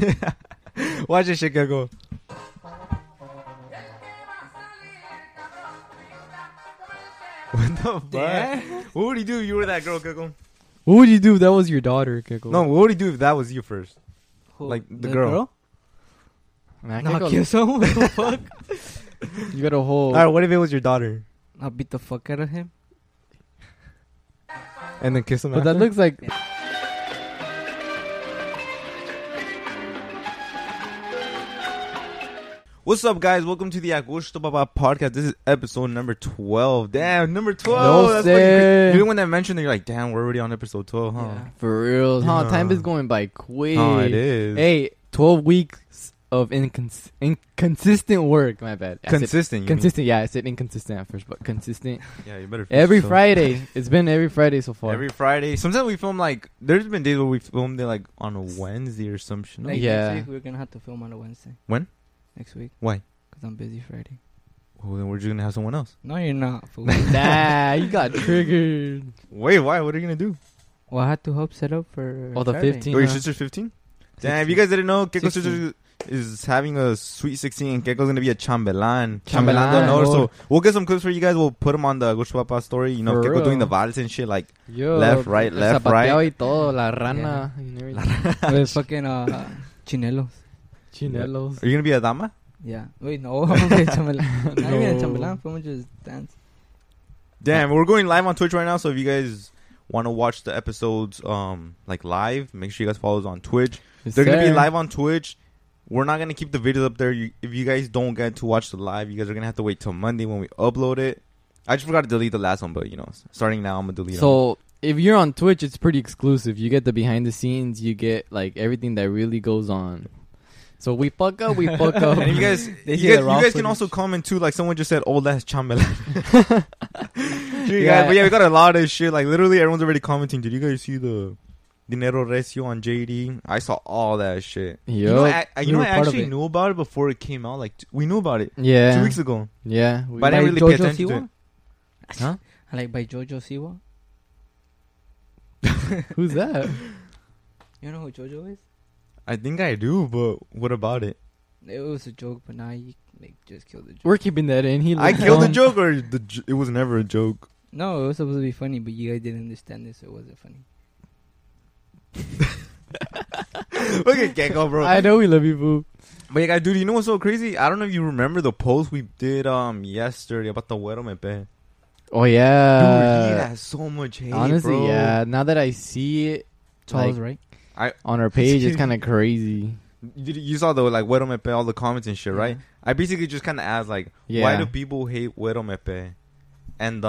Watch this shit, Gecko. What the fuck? What would you do if you were that girl, Gecko? What would you do if that was your daughter, Kiko? No, what would you do if that was you first? Who? Like the girl. Man, Nah, Kiko, kill someone. What the fuck? you got a whole. Alright, what if it was your daughter? I'll beat the fuck out of him. And then kiss him But that after? looks like. What's up, guys? Welcome to the Agusto Baba podcast. This is episode number 12. Damn, number 12. No That's say. fucking- Even when I mentioned it, you're like, damn, we're already on episode 12, huh? Yeah. For real. Huh? Yeah. Time is going by quick. Oh, it is. Hey, 12 weeks of inconsistent work. My bad. I said Consistent. you mean? consistent. Yeah, I said inconsistent at first, but consistent. Yeah, you better finish Every yourself. Friday. It's been every Friday so far. Every Friday. Sometimes we film like, there's been days where we filmed it like on a Wednesday or some shit. No? Like Yeah. Next week, we're gonna have to film on a Wednesday. When? Next week. Why? Because I'm busy Friday. Well, then we're just gonna have someone else. No, you're not. Fool. Nah, you got triggered. Wait, why? What are you gonna do? Well, I had to help set up for. Oh, the Saturday. 15th. Oh, your huh? sister's 15? Damn, if you guys didn't know, Keiko's 16. sister is having a sweet 16 and Keiko's gonna be a chambelan. Chambelán, de honor. So Lord. we'll get some clips for you guys. We'll put them on the Agusto Papa story. You know, For Keiko doing the real. vals and shit like Yo, left, right, el left, zapateo right. y todo, la rana. and everything. With fucking chinelos. Chinelos. Are you gonna be a dama? Yeah. Wait, no. I'm gonna be a chambelán. Not even a No. chambelán. We'll just dance. Damn, we're going live on Twitch right now. So if you guys want to watch the episodes like live, make sure you guys follow us on Twitch. Yes, They're gonna be sir. live on Twitch. We're not gonna keep the videos up there. If you guys don't get to watch the live, you guys are gonna have to wait till Monday when we upload it. I just forgot to delete the last one, but you know, starting now, I'm gonna delete them. So if you're on Twitch, it's pretty exclusive. You get the behind the scenes. You get like everything that really goes on. So we fuck up. We fuck up. And you guys, They see you the guys, raw you guys can footage. also comment too. Like someone just said, "Oh, that's chambelan." Yeah. But yeah, we got a lot of shit. Like literally, everyone's already commenting. Did you guys see the Dinero Recio on JD? I saw all that shit. You know, Yup. I We were part of actually it. knew about it before it came out. Like we knew about it Yeah. 2 weeks ago. Yeah. But I didn't By really pay Jojo attention to Siwa? it. Huh? I like by Jojo Siwa. Who's that? You know who Jojo is? I think I do, but what about it? It was a joke, but now you like just killed the joke. We're keeping that in. He I looks killed the dumb. joke, or it was never a joke. No, it was supposed to be funny, but you guys didn't understand it, so it wasn't funny. Look at Gecko, bro. I know we love you, boo. But yeah, guys, dude, you know what's so crazy? I don't know if you remember the post we did yesterday about the Güero Mepe. Oh Dude, yeah. he has so much hate, Honestly, bro. yeah. Now that I see it Charles, like, right? on our page, it's kind of crazy. You saw the like Güero Mepe, all the comments and shit, right? I basically just kind of asked like, Yeah. why do people hate Güero Mepe? And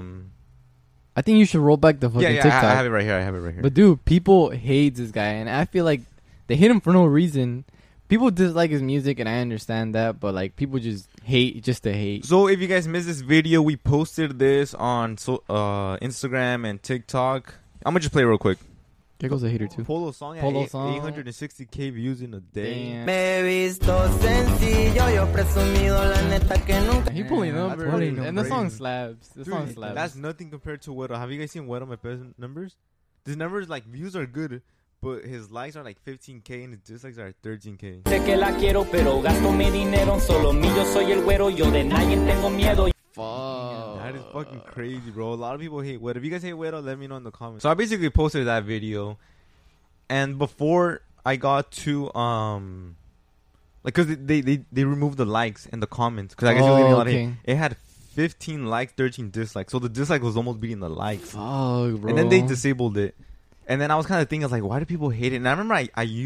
I think you should roll back the fucking yeah, TikTok. I have it right here. But dude, people hate this guy, and I feel like they hate him for no reason. People dislike his music, and I understand that, but like people just hate just to hate. So if you guys missed this video, we posted this on Instagram and TikTok. I'm gonna just play it real quick. Gecko's a hater too. Polo song Polo at song. 860k views in a day. Damn. Me he visto sencillo, yo presumido, la neta que nunca. He pulling Yeah, numbers, pulling and the numbers. song slaps. The Dude, song slaps. that's nothing compared to Güero. Have you guys seen Güero Mepe's numbers? His numbers, like, views are good, but his likes are like 15k and his dislikes are 13k. Sé que la quiero, pero gasto mi dinero en solo mí. Yo soy el güero, yo de nadie tengo miedo. Fuck. That is fucking crazy, bro. A lot of people hate Güero. If you guys hate Güero, let me know in the comments. So I basically posted that video, and before I got to like, cause they removed the likes and the comments, cause I guess it was getting a lot of hate. okay. It had 15 likes, 13 dislikes, so the dislike was almost beating the likes. Fuck, bro. And then they disabled it. And then I was kind of thinking, I was like, why do people hate it? And I remember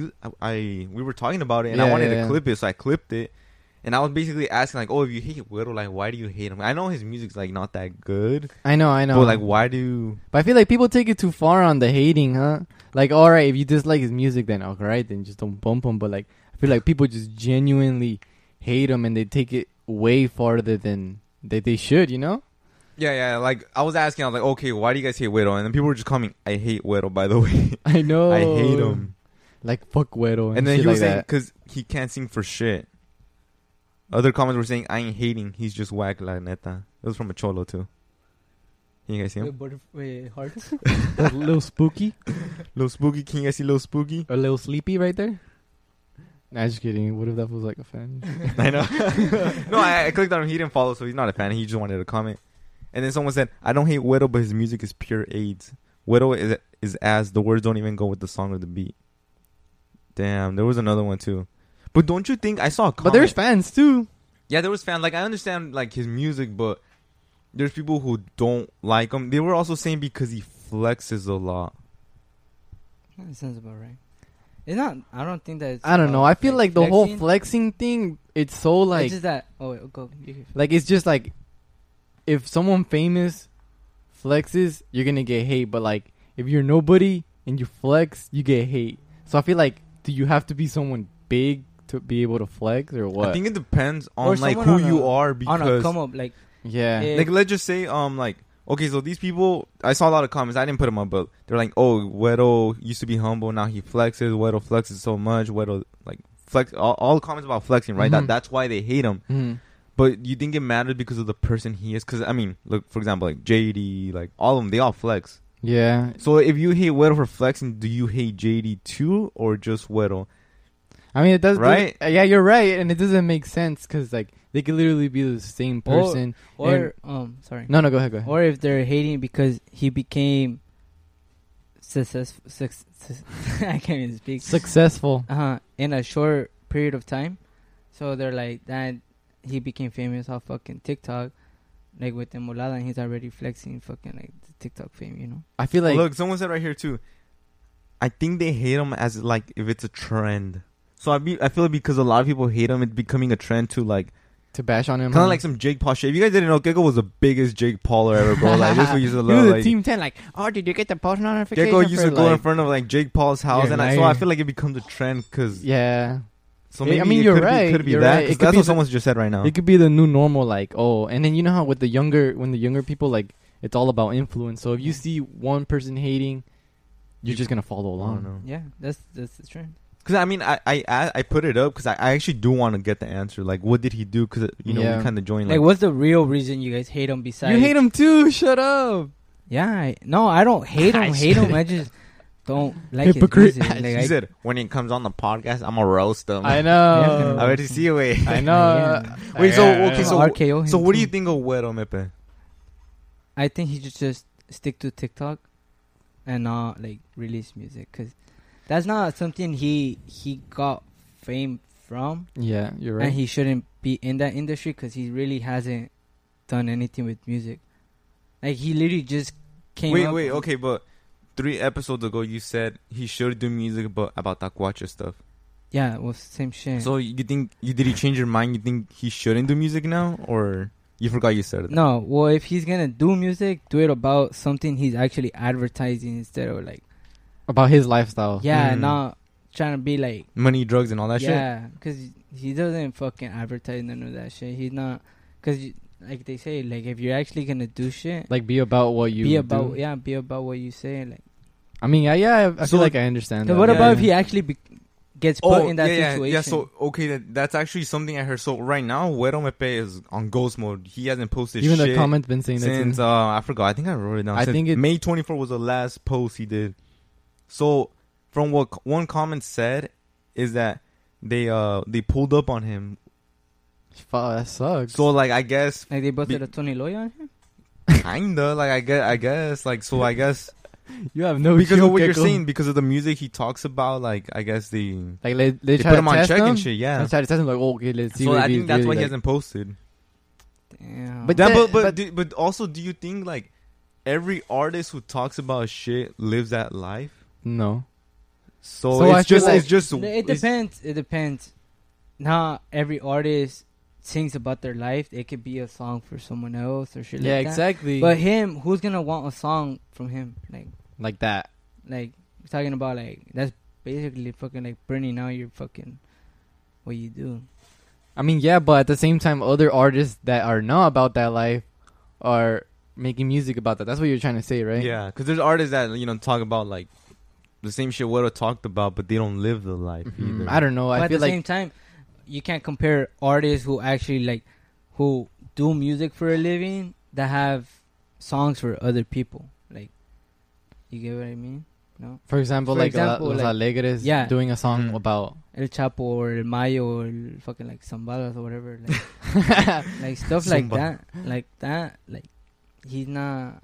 we were talking about it, and I Yeah, wanted yeah. to clip it, so I clipped it. And I was basically asking, like, oh, if you hate Güero, like, why do you hate him? I know his music's, like, not that good. I know. But, like, why do... But I feel like people take it too far on the hating, huh? Like, all right, if you dislike his music, then all right, then just don't bump him. But like, I feel like people just genuinely hate him, and they take it way farther than they should. You know? Yeah, like, I was asking, I was like, okay, why do you guys hate Güero? And then people were just commenting, I hate Güero, by the way. I know. I hate him. Like fuck Güero. And then shit he was like saying, that. because he can't sing for shit. Other comments were saying, I ain't hating, he's just whack, la neta. It was from a cholo, too. Can you guys see him? Wait, hard. A little spooky, Little Spooky, can you guys see Little Spooky? a little sleepy right there. Nah, just kidding. What if that was like a fan? I know. No, I clicked on him. He didn't follow, so he's not a fan. He just wanted to comment. And then someone said, I don't hate Weddle, but his music is pure AIDS. Weddle is as the words don't even go with the song or the beat. Damn, there was another one too. But don't you think I saw a comment? But there's fans too. Yeah, there was fans. Like, I understand like his music, but there's people who don't like him. They were also saying because he flexes a lot. That sounds about right. It's not. I don't think that. It's I don't know. about, I feel like the whole flexing. flexing thing, it's so like, It's just that. Oh, wait, go. You can- like it's just like, if someone famous flexes, you're gonna get hate. But like, if you're nobody and you flex, you get hate. So I feel like, do you have to be someone big to be able to flex or what? I think it depends Or on like someone who on you a- are on a because come up like yeah. Yeah. like let's just say like okay, so these people, I saw a lot of comments. I didn't put them up, but they're like, oh, Weddle used to be humble, now he flexes. Weddle flexes so much. Weddle like flex. All the comments about flexing, right? Mhm. That's why they hate him. Mhm. But you think it matters because of the person he is? Because I mean, look, for example, like JD, like all of them, they all flex. Yeah. So if you hate Weddle for flexing, do you hate JD too, or just Weddle? I mean, it does. Right? Yeah, you're right, and it doesn't make sense because like they could literally be the same person. or sorry. No, go ahead. Or if they're hating because he became successful. I can't even speak. Successful. In a short period of time, so they're like that. He became famous off fucking TikTok, like with Emolada, and he's already flexing fucking like the TikTok fame, you know. I feel like Look, someone said right here too. I think they hate him as like if it's a trend. So I feel like because a lot of people hate him, it's becoming a trend to like to bash on him. kind of like some Jake Paul shit. If you guys didn't know, Gecko was the biggest Jake Pauler ever, bro. Like this we used to he love. was a Like, Team 10. Like, oh, did you get the post notification? Gecko used to for, go in like- front of like Jake Paul's house, You're and a so I liar. feel like it becomes a trend because Yeah, so I maybe mean, it you're could right. Be, could be You're that right. It 'cause could that's be what the- someone's just said right now. it could be the new normal. Like, oh, and then you know how with the younger people, like it's all about influence. So if you see one person hating, you're just gonna follow I don't along. know. Yeah, that's the trend. Because I mean, I put it up because I actually do want to get the answer. Like, what did he do? Because you know Yeah. we kind of joined. Like, what's the real reason you guys hate him? Besides, You hate him too. Shut up. Yeah, no, I don't hate him. Hate him. I just don't like Hypocrite. his music. Like, He said when he comes on the podcast, I'm gonna roast him. I know. I already see you. Wait. I know. Yeah. Wait. So okay. So RKO him so what do too. you think of Weddle, Mepe? I think he should just stick to TikTok and not like release music because that's not something he got fame from, Yeah, you're right. and he shouldn't be in that industry because he really hasn't done anything with music. Like he literally just came. up Wait. Okay, but 3 episodes ago you said he should do music, but about Tacuache stuff. Yeah, it was same shit. So you think did he change your mind? You think he shouldn't do music now, or you forgot you said it? no, well, if he's gonna do music, do it about something he's actually advertising instead of like, About his lifestyle. yeah, Mm. not trying to be like, Money, drugs, and all that shit. yeah, because he doesn't fucking advertise none of that shit. He's not, because like they say, like if you're actually gonna do shit, Like, be about what you be do. about be about what you say. Like, I mean, I So- feel like I understand that. what Yeah, about if yeah. he actually gets put in that yeah, situation? Yeah, so okay, that's actually something I heard. So right now, Weddle Mepe is on ghost mode. He hasn't posted Even shit the comments been saying that since too. I forgot. I think I wrote it down. I Since think it- May 24 was the last post he did. So from what one comment said is that they pulled up on him. Fuck, that sucks. So like I guess Like they busted a Tony Loya on him. kinda like I guess like so I guess you have no because chill, of what you're Gecko. saying, because of the music he talks about, like I guess they Like they try put to him on test check him. and shit. Yeah. They try to test him like, oh, okay, let's see. So if I he's think that's really, why he like- hasn't posted. Damn. But That, that- but also, do you think like every artist who talks about shit lives that life? No. So, So I it's feel just like- it's just it it's- depends. It depends. Not every artist sings about their life. It could be a song for someone else or shit Yeah, like that. exactly. But him, who's gonna want a song from him? like that. Like we're talking about like that's basically fucking like burning out your fucking what you do. I mean, yeah, but at the same time, other artists that are not about that life are making music about that. That's what you're trying to say, right? Yeah, because there's artists that talk about like the same shit Weddle talked about, but they don't live the life Mhm. either. I don't know. But I at feel the like same time, you can't compare artists who actually like who do music for a living that have songs for other people. Like, you get what I mean? No, For example, For like example, Los like- Alegres yeah. doing a song Mhm. about El Chapo or El Mayo or el fucking like Zambalas or whatever, like, like stuff like Zumba. that. Like he's not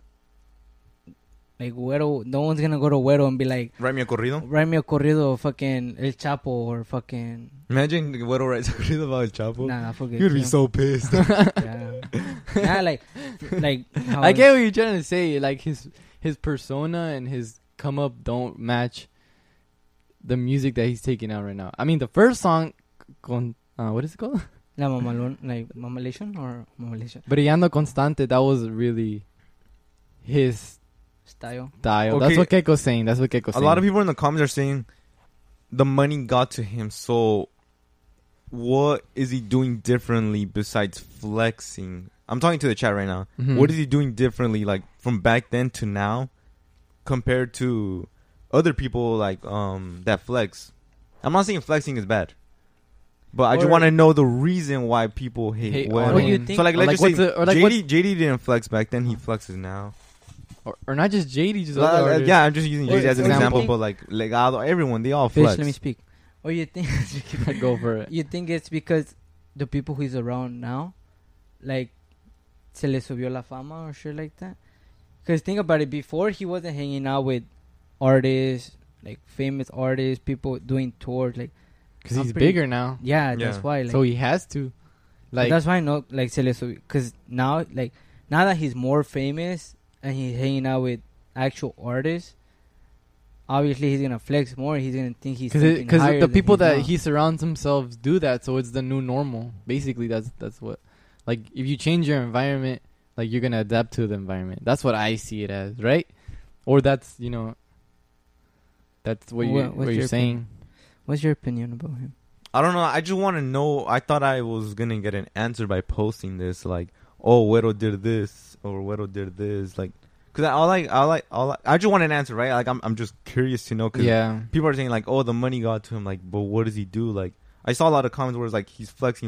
like Güero. No one's gonna go to Güero and be like, Write me a corrido. write me a corrido, fucking El Chapo or fucking. Imagine Güero writes a corrido about El Chapo. Nah, fucking. You'd be so pissed. Yeah. Nah, like how I get what you're trying to say. Like his persona and his come up don't match the music that he's taking out right now. I mean, the first song, what is it called? La mamalon, like mamalation or mamalation Brillando Constante. That was really his style. style. Okay. That's what Keiko's saying. That's what Keiko's A saying. lot of people in the comments are saying the money got to him. So what is he doing differently besides flexing? I'm talking to the chat right now. Mhm. What is he doing differently, like from back then to now, compared to other people like that flex? I'm not saying flexing is bad, but I just Or- want to know the reason why people hate Hate Güero. on What do you him. think? So like, Or let's like just say what's the- or like JD didn't flex back then. He flexes now. Or not just JD, just other artists. Yeah, I'm just using Or- JD as an or you example, think- but like Legado, everyone, they all Fish, flex. let me speak. Or you think Go for it. you think it's because the people who's around now, like, se le subió la fama or shit like that? Because think about it, before he wasn't hanging out with artists, like famous artists, people doing tours, like, Because I'm he's pretty- bigger now. yeah, that's Yeah. why. Like, So he has to. Like, that's why no, like, se le subió. Because now, like, now that he's more famous and he's hanging out with actual artists, obviously he's gonna flex more. He's gonna think he's thinking because higher the than people he's that now. he surrounds himself do that, so it's the new normal. Basically, that's what. Like, if you change your environment, like, you're gonna adapt to the environment. That's what I see it as, right? Or that's that's what What's you're your saying. What's your opinion about him? I don't know. I just want to know. I thought I was gonna get an answer by posting this, like, oh, Güero did this or Güero did this, like, because I just want an answer, right? Like, I'm just curious to know, because Yeah. people are saying like, oh, the money got to him, like, but what does he do? Like, I saw a lot of comments where it's like he's flexing,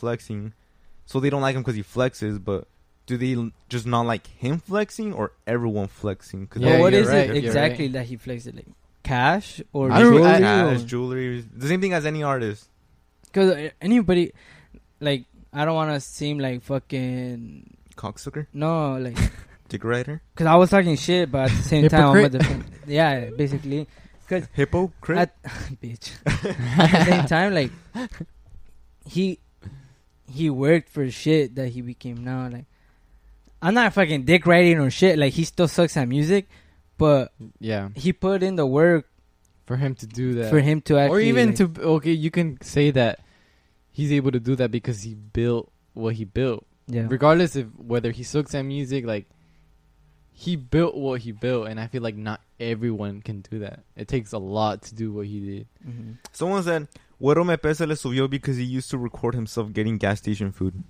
so they don't like him because he flexes, but do they just not like him flexing or everyone flexing? Cause Yeah, But what you're is right, it you're exactly right. that he flexes? Like cash or I don't- jewelry? I- cash, jewelry, the same thing as any artist. Because anybody, like, I don't want to seem like fucking Cocksucker, no, like, dick rider, because I was talking shit, but at the same time, I'm Hypocrite. a defend. Yeah, basically, hypocrite. bitch. At the same time, like, he worked for shit that he became now. Like, I'm not fucking dick riding or shit. Like, he still sucks at music, but Yeah. he put in the work For him to do that. for him to actually, Or even like, to okay, you can say that he's able to do that because he built what he built. yeah. Regardless of whether he sucks at music, like, he built what he built, and I feel like not everyone can do that. It takes a lot to do what he did. Mhm. Someone said, Güero me pesa le subió because he used to record himself getting gas station food.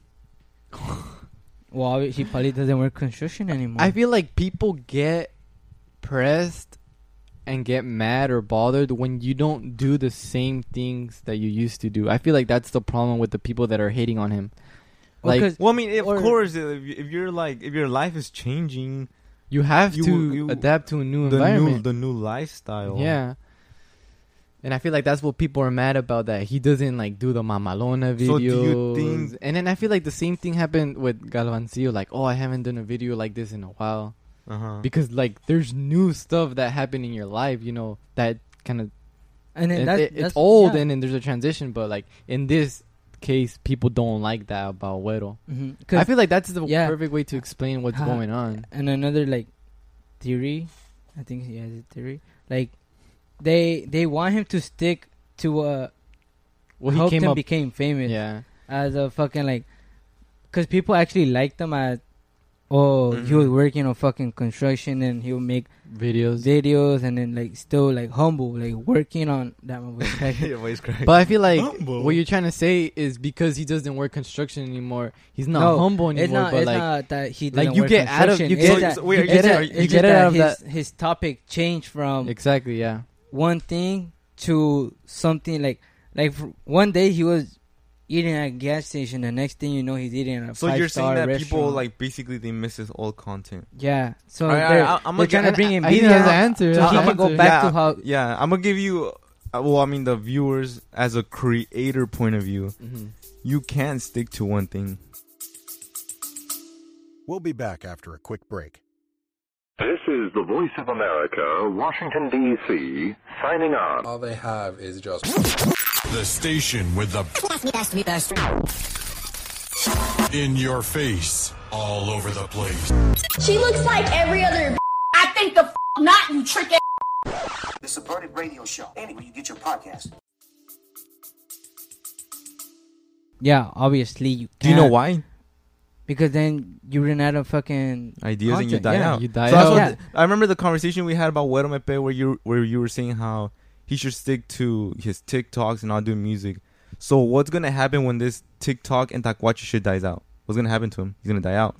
Well, he probably doesn't work construction anymore. I feel like people get pressed and get mad or bothered when you don't do the same things that you used to do. I feel like that's the problem with the people that are hating on him. Well, Like, 'cause- Well, I mean, of Or- course, if you're like, if your life is changing, you have You- to you- adapt to a new the environment. new lifestyle. Yeah. And I feel like that's what people are mad about, that he doesn't like do the Mamalona videos. So do you think- And then I feel like the same thing happened with Galvancillo, like, oh, I haven't done a video like this in a while. Uh-huh. Because like there's new stuff that happened in your life, that kind of and then it's that's old yeah. and then there's a transition, but like in this case people don't like that about Güero. Mhm. I 'Cause- feel like that's the yeah. perfect way to explain what's Ha- going on. And another like theory, I think he has a theory. Like they want him to stick to Well, he helped came him up, became famous yeah. as a fucking like, because people actually liked him as, oh, he was Mhm. working on fucking construction and he would make Videos. videos and then like still like humble, like working on that one was cracking. Your voice cracked. But I feel like Humble. what you're trying to say is because he doesn't work construction anymore, he's not No, humble anymore. It's not. but It's like, not that he like, doesn't you work get out of- construction. you It's get- that- so wait, are it's you that- saying- it's you get just it out that of his topic changed from exactly, yeah. one thing to something like one day he was eating at a gas station. The next thing you know, he's eating at a So you're saying five-star that restaurant. people like basically they miss his old content. Yeah. So Alright, they're, I'm they're gonna trying to bring him He videos has the answer. so That's he the can go answer. back to how. Yeah, I'm gonna give you. Well, I mean, the viewers as a creator point of view, you can't stick to one thing. We'll be back after a quick break. This is the Voice of America, Washington, D.C., signing off. All they have is just The station with the in your face, all over the place. She looks like every other. I think the not, you trick ass. The Subverted Radio Show. Anywhere you get your podcast. Yeah, obviously you. Do you know can't, why? Because then you run out of fucking Ideas and you content. die Yeah. out. You die So that's out. what Yeah. I remember the conversation we had about Güero Mepe where you were saying how he should stick to his TikToks and not do music. So what's gonna happen when this TikTok and Tacuache shit dies out? What's gonna happen to him? He's gonna die out.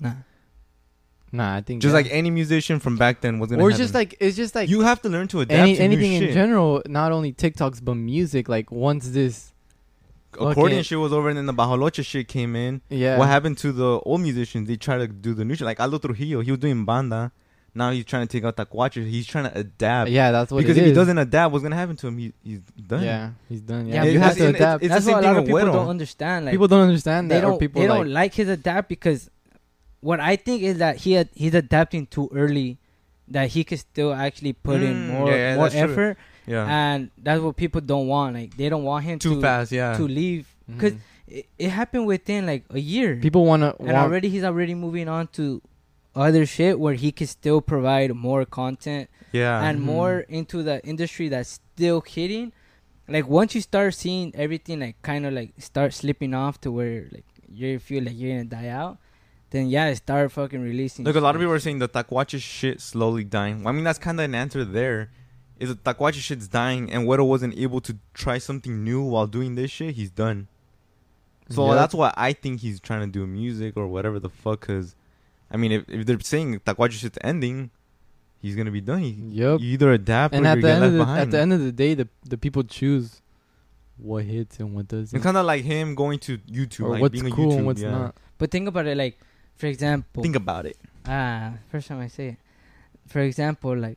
Nah, I think Just that- like any musician from back then, what's gonna or happen? it's just like You have to learn to adapt to anything new in shit. general, not only TikToks but music. Like once this, Accordion Okay. shit was over and then the Bajoloche shit came in. yeah, What happened to the old musicians? They try to do the new shit. Like Aldo Trujillo, he was doing banda. Now he's trying to take out Tacuache. He's trying to adapt. Yeah, that's what Because it if he is. doesn't adapt, what's gonna happen to him? He's done. Yeah, he's done. Yeah, Yeah, you because have to it's- adapt. it's That's the what a same lot of thing with people Güero. don't understand. Like People don't understand they that. don't. Or people They like, don't like his adapt because what I think is that he's adapting too early. That he could still actually put in more yeah, more that's true. effort, Yeah. and that's what people don't want. Like they don't want him Too to fast. Yeah. to leave because Mhm. it happened within like a year. people wanna and already he's already moving on to other shit where he can still provide more content Yeah. and more into the industry that's still hitting. Like once you start seeing everything like kind of like start slipping off to where like you feel like you're gonna die out, then yeah, start fucking releasing. Look, a lot of shit. people are saying the Tacuache shit slowly dying. I mean, that's kind of an answer there. Is the Tacuache shit's dying and Güero wasn't able to try something new while doing this shit, he's done. So Yep. that's why I think he's trying to do music or whatever the fuck. Because, I mean, if they're saying Tacuache shit's ending, he's gonna be done. Yep. You either adapt And or at you the get end left of the behind. at the end of the day, the people choose what hits and what doesn't, It's kind of like him going to YouTube, or like what's being a cool YouTube. and what's yeah. not. But think about it, like for example, Think about it. first time I say it. For example, like,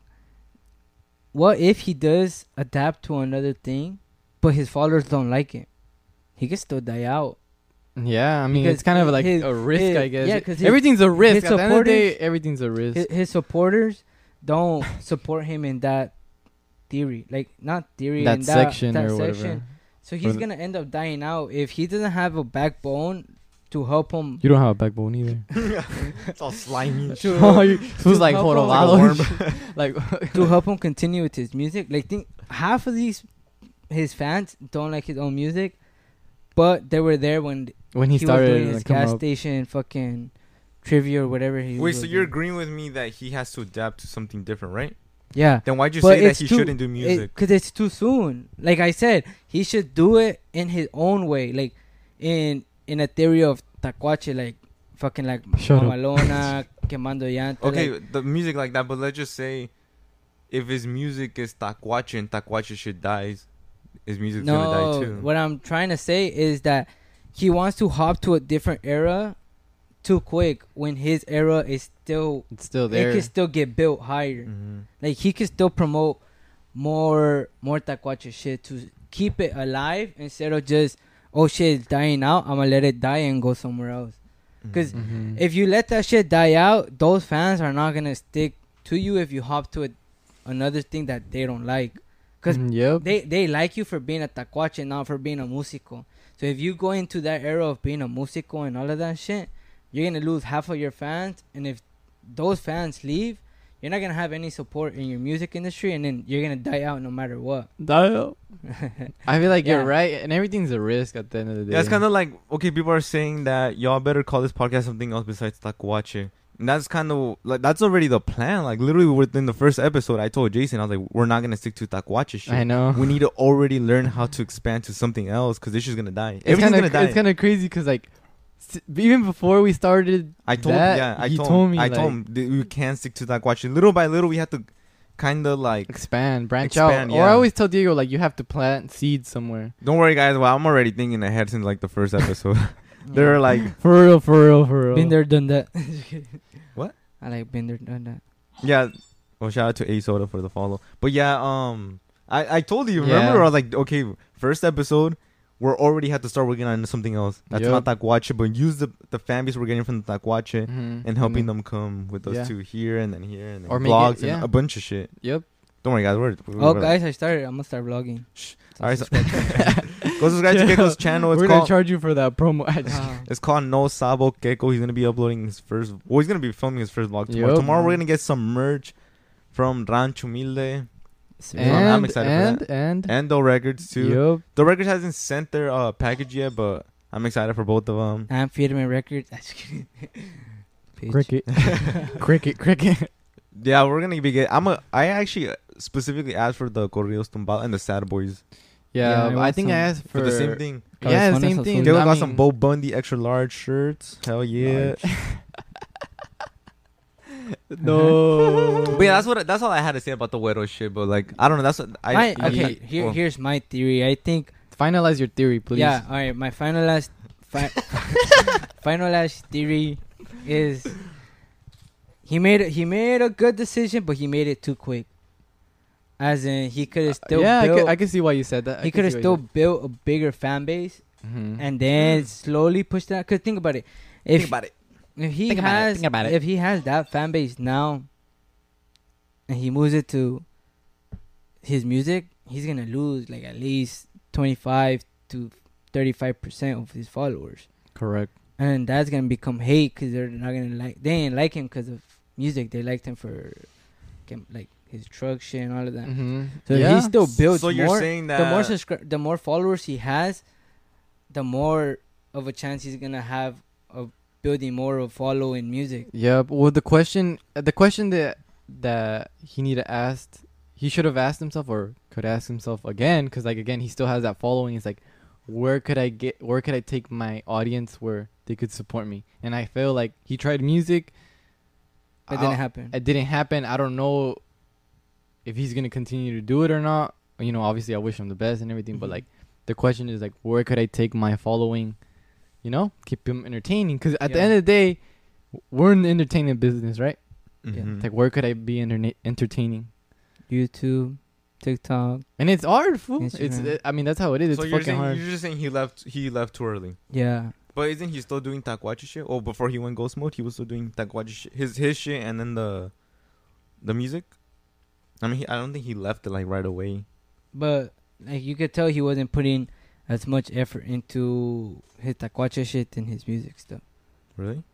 what if he does adapt to another thing, but his followers don't like it? He can still die out. Yeah, I mean Because it's kind of like his- a risk, his- I guess. yeah, 'cause everything's a risk. his At the end of the day, supporters- everything's a risk. His supporters don't support him in that theory, like not theory that in section that or whatever. section. So he's the- gonna end up dying out if he doesn't have a backbone to help him. You don't have a backbone either. It's all slimy. Who's like help him- jorobado? Like to help him continue with his music. Like, think half of his fans don't like his own music, but they were there when when he he was started doing his like, coming gas up. station fucking trivia or whatever he Wait, was so you're doing. agreeing with me that he has to adapt to something different, right? Yeah. Then why'd you But say that it's he too- shouldn't do music? Because it's too soon. Like I said, he should do it in his own way. Like in a theory of Tacuache, like fucking like Shut up. Mamalona, Quemando Llanta. Okay, like, the music like that, but let's just say if his music is Tacuache and Tacuache shit dies, his music's gonna die no, too. what I'm trying to say is that he wants to hop to a different era too quick when his era is still, It's still it there. can still get built higher. Mm-hmm. Like he can still promote more Tacuache shit to keep it alive instead of just, oh shit, it's dying out, I'm gonna let it die and go somewhere else. Because Mhm. if you let that shit die out, those fans are not gonna stick to you if you hop to another thing that they don't like. Because Yep. they like you for being a Tacuache, not for being a músico. So if you go into that era of being a músico and all of that shit, you're gonna lose half of your fans. And if those fans leave, you're not gonna have any support in your music industry, and then you're gonna die out no matter what. I feel like Yeah. you're right, and everything's a risk at the end of the day. Yeah, it's kind of like, okay, people are saying that y'all better call this podcast something else besides Tacuache. And that's kind of like, that's already the plan. Like, literally within the first episode, I told Jason, I was like, we're not going to stick to Tacuache shit. I know. We need to already learn how to expand to something else because this shit's going to die. It's Everything's going to die. It's kind of crazy because like even before we started, I told that, yeah, I he told told him, me, I told like- him that we can't stick to Tacuache. Little by little, we have to kind of like. Branch Expand, out. Or I yeah. always tell Diego, like, you have to plant seeds somewhere. Don't worry, guys. Well, I'm already thinking ahead since like the first episode. They're like, For real. Been there, done that. What? I like been there, done that. yeah. Well, shout out to A Soda for the follow. But yeah, I told you. Yeah. Remember, I was like, okay, first episode, we're already had to start working on something else. That's Yep. not Tacuache, but use the fan base we're getting from the Tacuache Mhm. and helping them come with us Yeah. to here and then here and then Or make it- vlogs yeah. and a bunch of shit. Yep. Don't worry, guys. We're Oh, we're- guys, I started. I'm gonna start vlogging. All right, so go subscribe to Keiko's channel. It's We're gonna called charge you for that promo. it's called No Sabo Keiko. He's gonna be uploading his first. Well, he's gonna be filming his first vlog tomorrow. Yup. Tomorrow we're gonna get some merch from Rancho Humilde and, I'm excited for that. and and Do Records too. Yup. Do Records hasn't sent their package yet, but I'm excited for both of them. I'm Firme Records. Just kidding. Bitch. Cricket. Yeah, we're gonna be I actually specifically asked for the Corridos Tumbado and the Sad Boys Yeah, Yeah, I I want think I some- asked for the same thing. Yeah, Cabezones same Azules. thing. Keiko I got some mean- Bo Bundy extra large shirts. Hell yeah. No. But yeah, that's all I had to say about the Güero shit. But like, I don't know. That's what I. Okay, here's my theory. I think. Finalize your theory, please. Yeah. All right. My finalized theory is he made a good decision, but he made it too quick. As in, he could have still built, I can see why you said that. he could have still built a bigger fan base and then slowly pushed that. Cause think about it. If he Think about it, think about it. if he has that fan base now, and he moves it to his music, he's gonna lose like at least 25 to 35% of his followers, Correct. and that's gonna become hate because they're not gonna they ain't like him because of music. They liked him for like his truck shit and all of that. Mm-hmm. So he still builds So you're more. saying The more that the more followers he has, the more of a chance he's gonna have of building more of follow in music. Yep. Well, the question that he should have asked himself or could ask himself again, because like again he still has that following. It's like, where could I take my audience where they could support me? And I feel like he tried music. But didn't happen. It didn't happen. I don't know if he's gonna continue to do it or not. You know, obviously I wish him the best and everything, but like the question is like, where could I take my following? You know, keep him entertaining. Because at the end of the day, we're in the entertainment business, right? Mhm. Like, where could I be entertaining? YouTube, TikTok. And it's hard, fool. Instagram. I mean, that's how it is. So It's you're fucking saying hard. you're just saying he left too early. Yeah. But isn't he still doing Tacuache shit? Oh, before he went ghost mode, he was still doing Tacuache shit. His shit and then the music. I mean, I don't think he left it like right away. But like you could tell he wasn't putting as much effort into his tacuache shit than his music stuff. Really?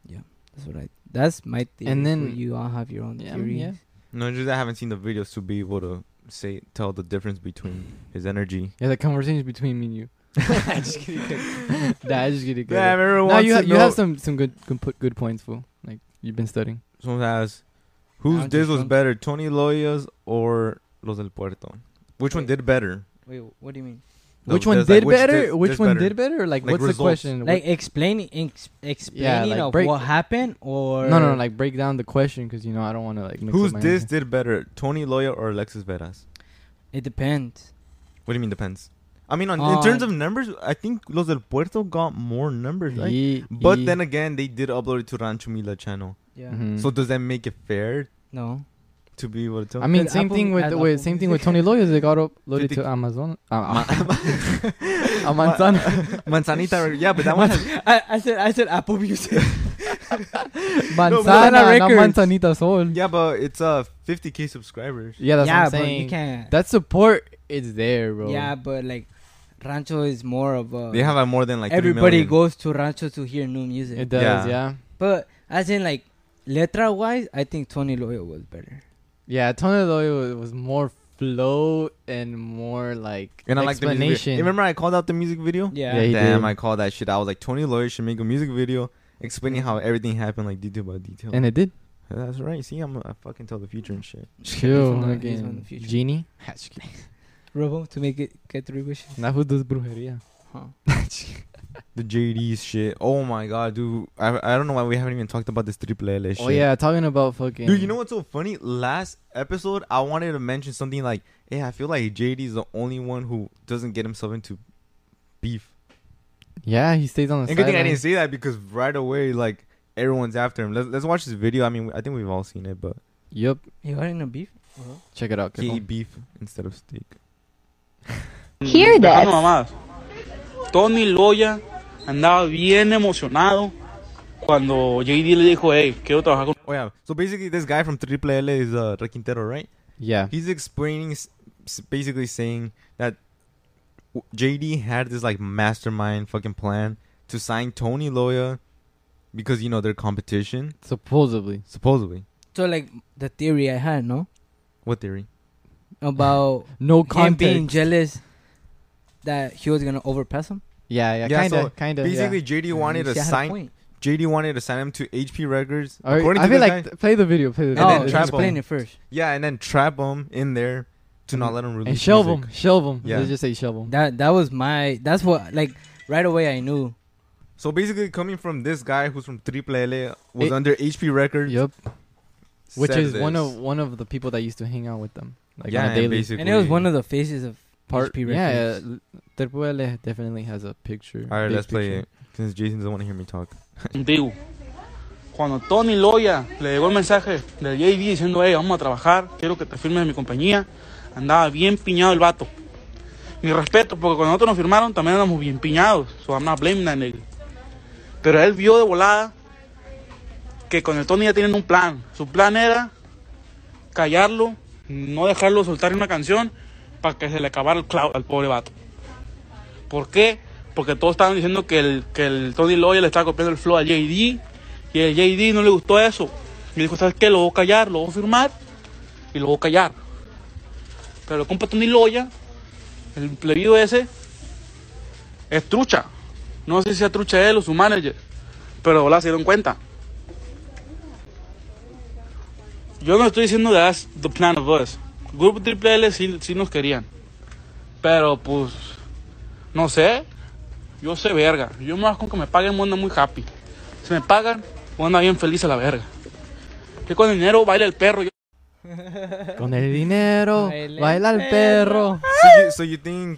That's my theory. And then- for you all have your own theories. Yeah. No, just I haven't seen the videos to be able to tell the difference between his energy. Yeah, the conversations between me and you. Just kidding. Nah, just kidding. Yeah, everyone No, wants you to know. have some good points, fool. Like, you've been studying. Someone asks, whose I'm diss just was drunk. better, Tony Loya's or Los del Puerto? Which one Wait. did better? Wait, what do you mean? Which No, one there's, did like, which better? diss- Which diss one better? did better? Like, Like what's results. the question? Like explaining like of break- what happened, or No, like break down the question because you know I don't want to like. Mix Whose up my diss answer. did better, Tony Loya or Alexis Veras? It depends. What do you mean depends? I mean, in terms of numbers, I think Los del Puerto got more numbers, right? But then again, they did upload it to Rancho Mila channel. Yeah. Mhm. So does that make it fair No. to be able to tell? I mean, Because same Apple thing with has with Apple same thing with Music. Tony Loya. They got uploaded 50 to Amazon. Amazon. Manzanita, yeah, but that one has, I said Apple Music. Manzana, not Records. Manzanita Sol. yeah, but it's 50K subscribers. Yeah, that's what yeah, I'm but saying. you can't. That support is there, bro. Yeah, but like Rancho is more of a. They have more than like 3 everybody million. goes to Rancho to hear new music. It does. Yeah. Yeah. But as in like letra wise, I think Tony Loya was better. Yeah, Tony Loya was more flow and more like And I like the music explanation. video. Remember I called out the music video? Yeah. Yeah, he Damn, did. I called that shit. I was like, Tony Loya should make a music video explaining how everything happened, like detail by detail. And it did. That's right. See, I fucking tell the future and shit. Chill. from the- again. he's from the future. Genie. Robo to make it get 3 wishes. Now who does brujeria? Huh. The JD's shit. Oh my god, dude. I don't know why we haven't even talked about this Triple L shit. Oh yeah, talking about fucking. Dude, you know what's so funny? Last episode, I wanted to mention something like, hey, I feel like JD's the only one who doesn't get himself into beef. Yeah, he stays on the And good thing I sideline. didn't say that because right away, like, everyone's after him. Let's watch this video. I mean, I think we've all seen it, but Yep. You got in a beef? Check it out. he Kiko. eat beef instead of steak. Hear that. Dejando mamadas. Tony Loya andaba bien emocionado cuando JD le dijo, hey, quiero trabajar con... Oh, yeah. So basically, this guy from Triple L is Requintero, right? Yeah. He's explaining, basically saying that JD had this like mastermind fucking plan to sign Tony Loya because, you know, they're competition. Supposedly. Supposedly. So, like, the theory I had, no? What theory? About No him context. being jealous that he was going to overpass him. Yeah, Yeah, kinda, so kinda. Basically, Yeah. JD wanted to See, I had a sign. point. JD wanted to sign him to HP Records. Alright, According I to feel this like guy. play the video. Play the And video. then Oh, trap explain him. it first. Yeah, and then trap him in there to not let him release and shelve music. him. Shelve him. Yeah. Let's just say shelve him. That was my... That's what... Like, right away I knew. So basically, coming from this guy who's from Triple L, was It- under HP Records. Yep. Which said is one this. of the people that used to hang out with them. Like Yeah, on a and daily. basically. And it was one of the faces of Part, HP yeah, Records. Triple L definitely has a picture. All right, big let's play picture. it. Since Jason doesn't want to hear me talk. contigo. Cuando Tony Loya le llegó el mensaje de JD diciendo, hey, vamos a trabajar, quiero que te firmes en mi compañía, andaba bien piñado el vato. Mi respeto, porque cuando nosotros nos firmaron también éramos bien piñados. So I'm not blaming that nigga. Pero él vio de volada que con el Tony ya tienen un plan. Su plan era callarlo, no dejarlo soltar una canción para que se le acabara el clout al pobre vato. ¿Por qué? Porque todos estaban diciendo que el Tony Loya le estaba copiando el flow a JD y el JD no le gustó eso. Y dijo, ¿sabes qué? Lo voy a callar, lo voy a firmar y lo voy a callar. Pero el compa Tony Loya, el plebido ese, es trucha. No sé si sea trucha él o su manager, pero la se dieron cuenta. Yo no estoy diciendo that's the plan of us. Grupo Triple L sí nos querían. Pero pues, no sé. Yo sé verga. Yo más con que me paguen ando muy happy. Si me pagan, ando bien feliz a la verga. Que con el dinero baila el perro. Con el dinero, Baila el baila el perro. So you think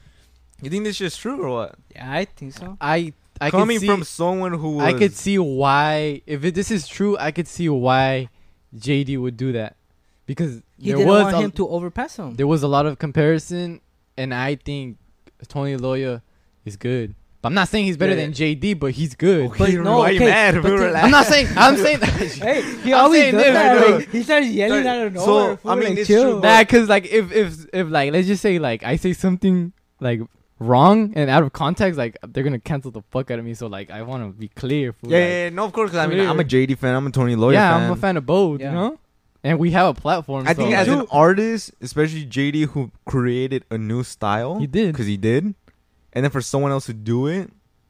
this shit's true or what? Yeah, I think so. I Coming could see, from someone who was, I could see why. If this is true, I could see why JD would do that, because He there didn't was want a, him to overpass him. there was a lot of comparison, and I think Tony Loya is good. But I'm not saying he's better Yeah. than JD, but he's good. But no, why you okay, mad? but Relax. I'm not saying. I'm saying. Hey, he I'm always saying does this, that. bro. Like, he starts yelling out of So, nowhere. I mean, like, it's chill. true, Nah, cause like if like let's just say like I say something like wrong and out of context, like they're gonna cancel the fuck out of me. So like I want to be clear. Fool, Yeah, like, yeah, yeah, no, of course. 'Cause I mean, Clear. I'm a JD fan. I'm a Tony Loya yeah, fan. I'm a fan of both. Yeah. You know, and we have a platform. I think so, as like, an artist, especially JD, who created a new style, He did. because he did, and then for someone else to do it,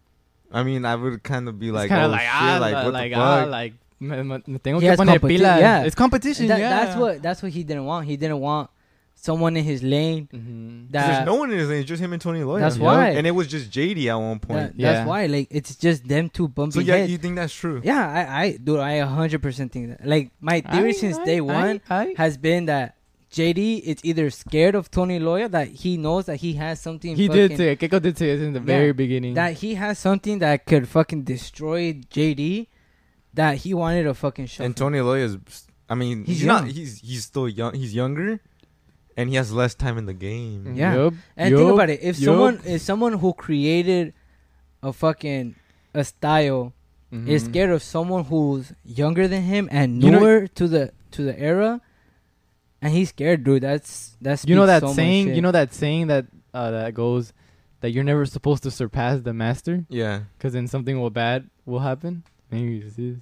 I mean, I would kind of be it's like, kind oh of like shit, like what the fuck? like me tengo He que has poner competi- pilas. yeah. It's competition. That- yeah, That's what he didn't want. He didn't want someone in his lane. Mhm. 'Cause That there's no one in his lane, it's just him and Tony Loya. That's Yep. why. And it was just JD at one point. That's Yeah. why. Like, it's just them two bumping So yeah, heads. you think that's true? Yeah, I 100% think that. Like, my theory since day one has been that JD is either scared of Tony Loya, that he knows that he has something. He fucking, did say Keiko did say it in the Yeah. very beginning. that he has something that could fucking destroy JD. That he wanted to fucking show. And Tony Loya is, I mean, He's he's not. young. He's still young. He's younger, and he has less time in the game. Yeah. Yup, And think yup, about it. If yup. someone who created a fucking a style is Mhm. scared of someone who's younger than him and You know- newer to the era, and he's scared, dude. That's You know speaks that so much saying? shit. You know that saying that that goes that you're never supposed to surpass the master, Yeah. because then something bad will happen. Maybe it's this.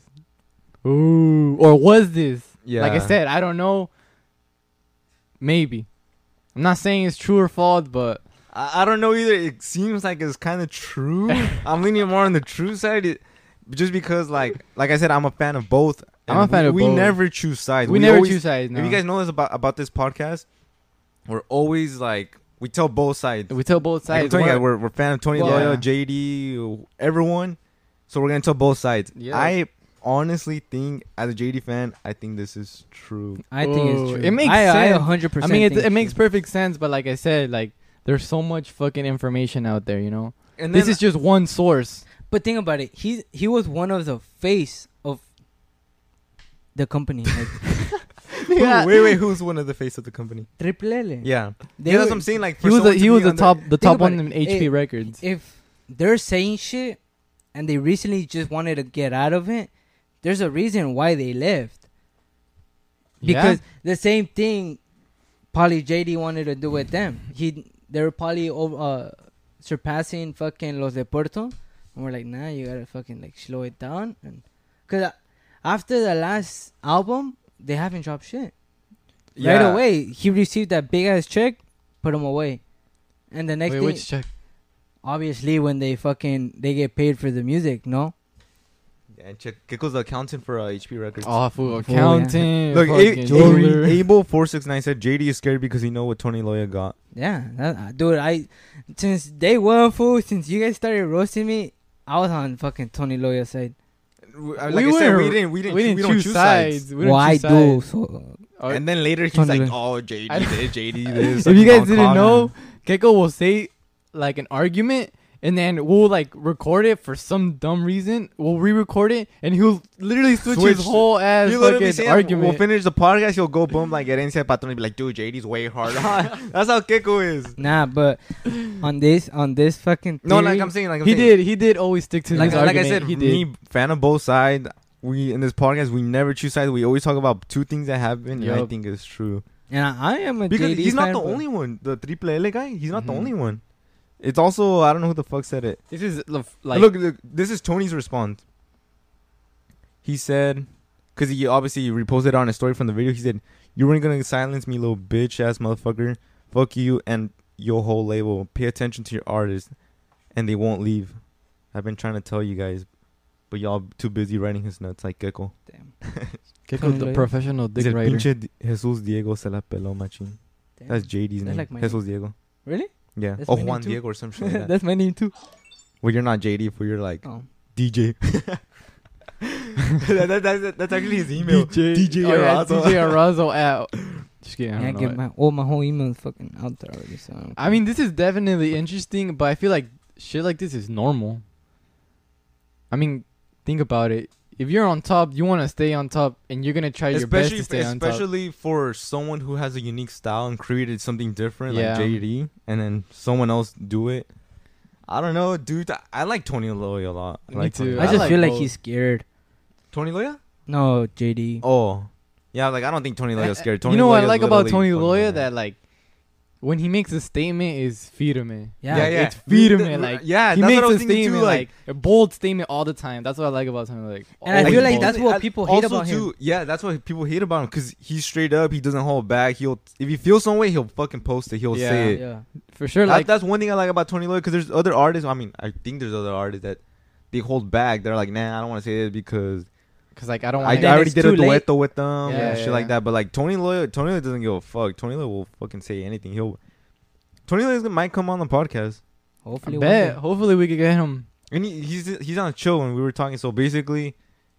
Ooh, or was this? Yeah. Like I said, I don't know. Maybe. I'm not saying it's true or false, but I don't know either. It seems like it's kind of true. I'm leaning more on the true side, just because, like I said, I'm a fan of both. I'm a fan of we both. never choose sides. we never always- choose sides. No. If you guys know this about this podcast, we're always like We tell both sides. We tell both Like I'm sides. telling you guys, we're fan of Tony Yeah. Loya, JD, everyone. So we're gonna tell both sides. Yeah. I honestly think, as a JD fan, I think this is true. I think it's Oh, true. it makes I sense. 100%. I mean, think it makes it's true. perfect sense, but like I said, like there's so much fucking information out there, you know. And This is just one source. But think about it. He was one of the face of the company. Like, Yeah. wait, who's one of the face of the company? Triple L. Yeah, They yeah, that's were- what I'm saying. Like He for was someone to he be was the on top Think one about in it. HP If- records. If they're saying shit and they recently just wanted to get out of it, there's a reason why they left. Because the same thing probably JD wanted to do with them. They were probably surpassing fucking Los de Puerto. And we're like, nah, you gotta fucking like slow it down. And cause after the last album, they haven't dropped shit. Right away, he received that big ass check, put him away. And the next Wait, thing, which check? obviously when they get paid for the music, no? Yeah, check. Kiko's the accountant for HP Records. Oh, fool, yeah. accounting. Look, fucking jeweler. Abel469 said JD is scared because he know what Tony Loya got. Yeah, dude, since day one, fool, since you guys started roasting me, I was on fucking Tony Loya's side. Like I said, we don't choose sides. We don't Well, I choose do. sides. So, And then later he's Tony like, Loya. "Oh, JD I- this, JD this." If you guys didn't Hong Kong. know, Keiko will say like an argument, and then we'll like record it for some dumb reason. We'll re-record it, and he'll literally switch his Switch. whole ass He'll literally fucking say, argument. we'll finish the podcast. He'll go boom like Herencia Patrón and be like, "Dude, JD's way harder." That's how Kiko is. nah, but on this fucking No, theory, like I'm saying, He did always stick to like his I argument. said, he did. me fan of both sides. We in this podcast we never choose sides. We always talk about two things that happen, and I Yup. think it's true. and I am a Because JD he's not fan, the but- only one. The Triple L guy, he's not the Mhm. only one. It's also I don't know who the fuck said it. This is like Look, this is Tony's response. He said, because he obviously reposted on a story from the video. He said, "You weren't gonna silence me, little bitch ass motherfucker. Fuck you and your whole label. Pay attention to your artists, and they won't leave. I've been trying to tell you guys, but y'all too busy writing his nuts like Gecko." Damn. Keiko, Tony the Loya. professional He dick said, writer. "Pinche Jesus Diego se la peló machín." Damn. That's JD's That's name. like my Jesus Diego. Really? Yeah. That's Oh, my name Juan too. Diego or some shit like that. That's my name too. Well, you're not JD, but you're like Oh. DJ. That's actually his email. DJ Oh, yeah, Arazo. DJ Arazo at. Just kidding. I Yeah, don't know. get my whole email is fucking out there already. So I mean, this is definitely interesting, but I feel like shit like this is normal. I mean, think about it. If you're on top, you want to stay on top, and you're gonna try your best to stay on top. Especially for someone who has a unique style and created something different, Yeah. like JD, and then someone else do it. I don't know, dude. I like Tony Loya a lot. I Me like too. Tony I Loya. just like feel like both. he's scared. Tony Loya? No, JD. Oh, yeah. Like I don't think Tony Loya's scared. Tony You know what I Loya's like about Tony literally Loya? fucking- That like, when he makes a statement, is firme. Yeah, It's firme. Like yeah, he that's makes what I was a thinking too, statement, like a bold statement all the time. That's what I like about him. Like, And I always feel like bold. that's what people hate also about him. too, yeah, that's what people hate about him because he's straight up. He doesn't hold back. He'll if he feels some way, he'll fucking post it. He'll Yeah. say it. Yeah. for sure. That- Like that's one thing I like about Tony Loya because there's other artists. I mean, I think there's other artists that they hold back. They're like, nah, I don't want to say it because because like I don't I want. then already it's did a too late. dueto with them Yeah, and shit yeah. like that. But like Tony Loya doesn't give a fuck. Tony Loya will fucking say anything. Tony Loya might come on the podcast. Hopefully, one Bet. day. Hopefully we could get him. And he's on chill when we were talking. So basically,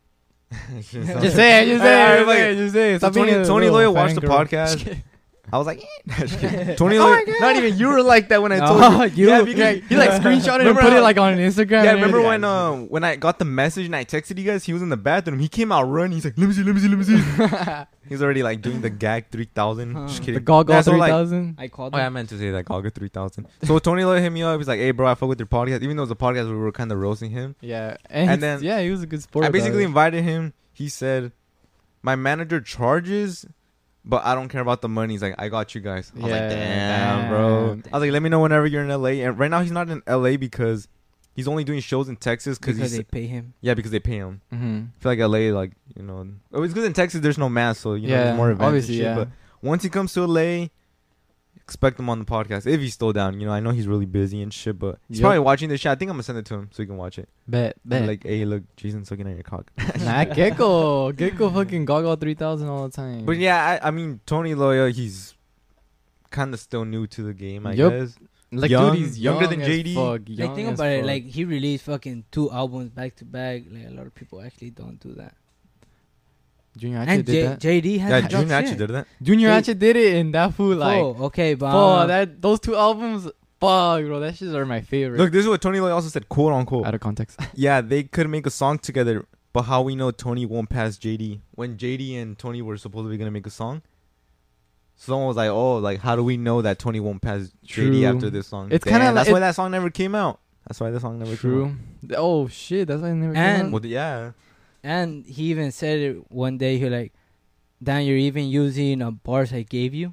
Just say it. Just say it. Just say it. So Stop being a Tony little Loya watched the fangirl. podcast. I was like, Just kidding. Tony Loya. Not even you were like that when I told Oh, you. you- Yeah, because He like screenshot it and Remember put it how- like on Instagram. Yeah, and remember everything. when I got the message and I texted you guys? He was in the bathroom. He came out running. He's like, let me see. He's already like doing the gag 3000. Just kidding. the Gaga Yeah, so, like, 3000. I called Oh, yeah, I him. meant to say that Gaga 3000. So Tony Loya hit me up. He's like, hey, bro, I fuck with your podcast. Even though it was a podcast, we were kind of roasting him. Yeah, And and then yeah, he was a good sport. I about basically it. invited him. He said, my manager charges, but I don't care about the money. He's like, I got you guys. I was Yeah, like, damn, bro. damn. I was like, let me know whenever you're in LA. And right now he's not in LA because he's only doing shows in Texas Because because they pay him. because they pay him. Mhm. I feel like LA, like, you know, oh, it's because in Texas there's no mask, so you know Yeah, there's more events. obviously, and shit, yeah. But once he comes to LA, expect him on the podcast if he's still down. You know, I know he's really busy and shit, but he's Yep. probably watching this shit. I think I'm gonna send it to him so he can watch it. Bet. Like, hey, look, Jason's sucking at your cock. Nah, Gecko fucking Gaga 3000 all the time. But yeah, I mean, Tony Loya, he's kind of still new to the game, I Yup. guess. Like, Young- dude, he's younger young than as JD. fuck, Like, young think as about it. fuck. Like, he released fucking 2 albums back to back. Like, a lot of people actually don't do that. Junior H And did that. JD Yeah, hasn't Junior dropped actually shit. did that. Junior They- H did it, and that fool like, Oh, okay, but fuck, those 2 albums, fuck, bro, that shit are my favorite. Look, this is what Tony Loy also said, quote unquote. Out of context. Yeah, they could make a song together, but how we know Tony won't pass JD? When JD and Tony were supposedly gonna make a song, someone was like, "Oh, like how do we know that Tony won't pass True. JD after this song?" It's kinda Damn, that's like- why that song never came out. That's why the song never came True. out. Oh shit, that's why I never. And- came out. Well, yeah, And he even said it one day. He like, Dan, you're even using bars I gave you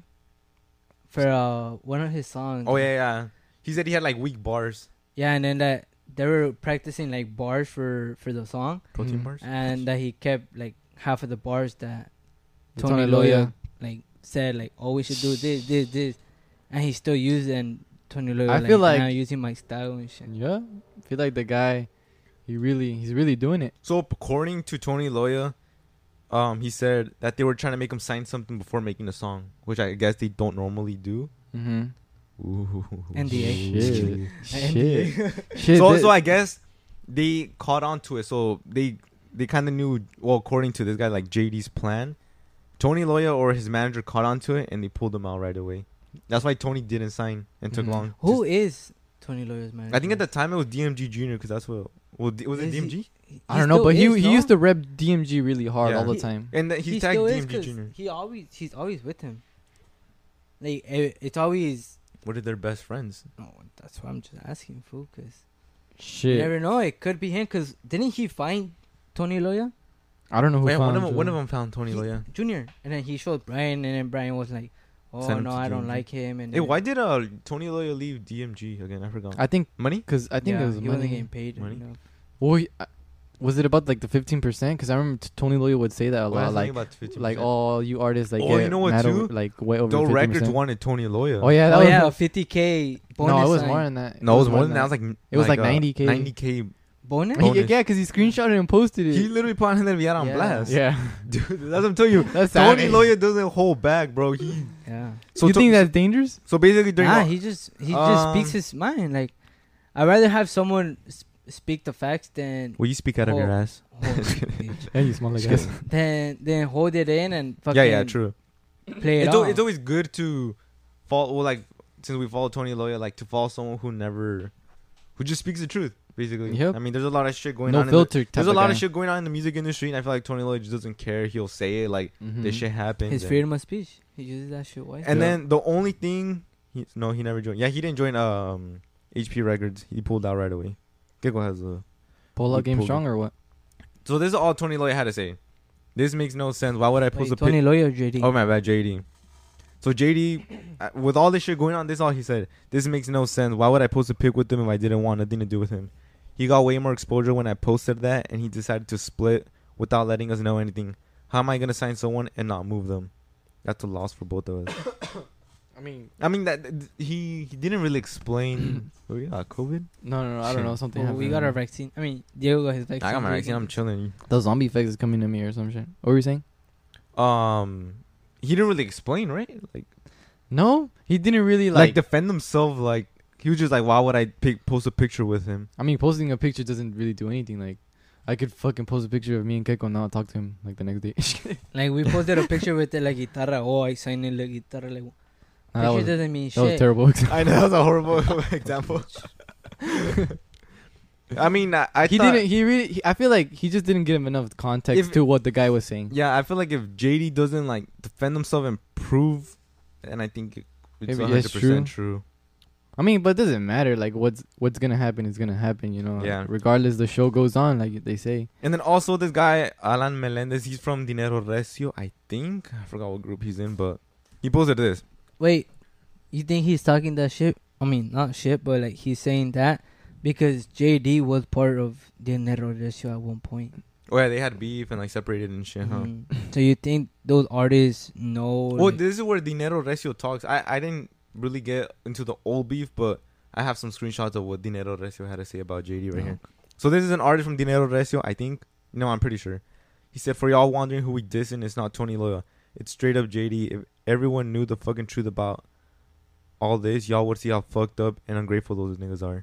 for one of his songs. oh yeah. He said he had like weak bars, Yeah, and then that they were practicing like bars for the song, protein Mhm. bars. and that he kept like half of the bars that The Tony Tony Loya Loya. like said like, oh, we should do this, and he still used it. And Tony Loya, I feel like- now using my style and shit. Yeah, I feel like the guy, he's really doing it. So according to Tony Loya, he said that they were trying to make him sign something before making the song, which I guess they don't normally do. Mm-hmm. Ooh. NDA. Shit. So I guess they caught on to it. So they kind of knew. Well, according to this guy, like JD's plan, Tony Loya or his manager caught on to it and they pulled him out right away. That's why Tony didn't sign and took Mhm. long. Who is Tony Loya's manager? I think at the time it was DMG Jr. because that's what. Well, was it Is he- DMG? I don't know, still but is, he no? used to rep DMG really hard Yeah. all the He- time. And he He tagged still is DMG 'cause Jr. he's always with him. Like it's always. What are their best friends? No, that's what I'm just asking, fool. Cause you Shit, never know. It could be him. Cause didn't he find Tony Loya I don't know who Wait, found one of Joe. them found Tony He- Loya. Junior? And then he showed Brian, and then Brian was like, "Oh Send him no, to I don't DMG. like him." And Hey, then- why did Tony Loya leave DMG again? I forgot. I think Money? because I think Yeah, it was he wasn't money. getting paid. Money? Enough. Well, was it about like the 15%? Because I remember Tony Loya would say that a Well, lot, that's like about 50%. like all you artists like Oh, you get know what, mad too? over, like way over the 50%. records wanted Tony Loya. Oh yeah, that Oh was yeah, 50K bonus. no, it was sign. more than that. No, it was more than that. It was like It was like 90K. 90K. bonus. He- bonus. yeah, because he screenshotted and posted it. He literally put Angel Villar on Yeah. blast. yeah, Dude, that's what I'm telling you. that's Tony sad. Loya doesn't hold back, bro. Yeah. You think that's dangerous? so basically during Nah, all- he just speaks his mind. Like, I'd rather have someone speak the facts than Will you speak out of your Oh. ass? bitch. Hey, you smell like Just ass. then hold it in and fucking Yeah, true. play it It's, off. it's always good to follow, well, like, since we follow Tony Loya, like, to follow someone who just speaks the truth, basically. Yep. I mean, there's a lot of shit going No on. filter. There's a lot of shit going on in the music industry, and I feel like Tony Loya just doesn't care. He'll say it, like, this shit happens. his and- freedom of speech. He uses that shit wisely. And then the only thing, he never joined. Yeah, he didn't join HP Records. He pulled out right away. Gecko has a. Pull He out Game pulled Strong or what? So this is all Tony Loya had to say. This makes no sense. Why would I post Wait, a Tony pic? Loya or JD? Oh my bad, JD. So JD, with all this shit going on, this is all he said. This makes no sense. Why would I post a pic with him if I didn't want nothing to do with him? He got way more exposure when I posted that, and he decided to split without letting us know anything. How am I gonna sign someone and not move them? That's a loss for both of us. I mean that he didn't really explain. Oh yeah, COVID. No, I don't know. Something Well, we happened. got our vaccine. I mean, Diego got his vaccine. I got my vaccine. I'm chilling. The zombie effect is coming to me or some shit. What were you saying? He didn't really explain, right? No, he didn't really Like like. defend himself. Like he was just like, why would I post a picture with him? I mean, posting a picture doesn't really do anything. Like, I could fucking post a picture of me and Keiko and not talk to him like the next day. Like, we posted a picture with the la guitarra. Oh, I signed in la guitarra. Like, Nah, picture that doesn't mean was shit. terrible. I know that's a horrible example. I mean, I He thought- didn't. He really. I feel like he just didn't give him enough context If- to what the guy was saying. Yeah, I feel like if JD doesn't like defend himself and prove, and I think it's Maybe 100% it's true. I mean, but it doesn't matter. Like, what's gonna happen is gonna happen. You know. Yeah. Regardless, the show goes on, like they say. And then also this guy Alan Melendez, he's from Dinero Recio, I think. I forgot what group he's in, but he posted this. Wait, you think he's talking that shit? I mean, not shit, but like he's saying that because JD was part of Dinero Recio at one point. Oh yeah, they had beef and like separated and shit, huh? Mhm. So you think those artists know? Well, like- this is where Dinero Recio talks. I didn't really get into the old beef, but I have some screenshots of what Dinero Recio had to say about JD right here. So this is an artist from Dinero Recio, I think. No, I'm pretty sure. He said, for y'all wondering who we dissing, it's not Tony Loya. It's straight up JD. If everyone knew the fucking truth about all this, y'all would see how fucked up and ungrateful those niggas are.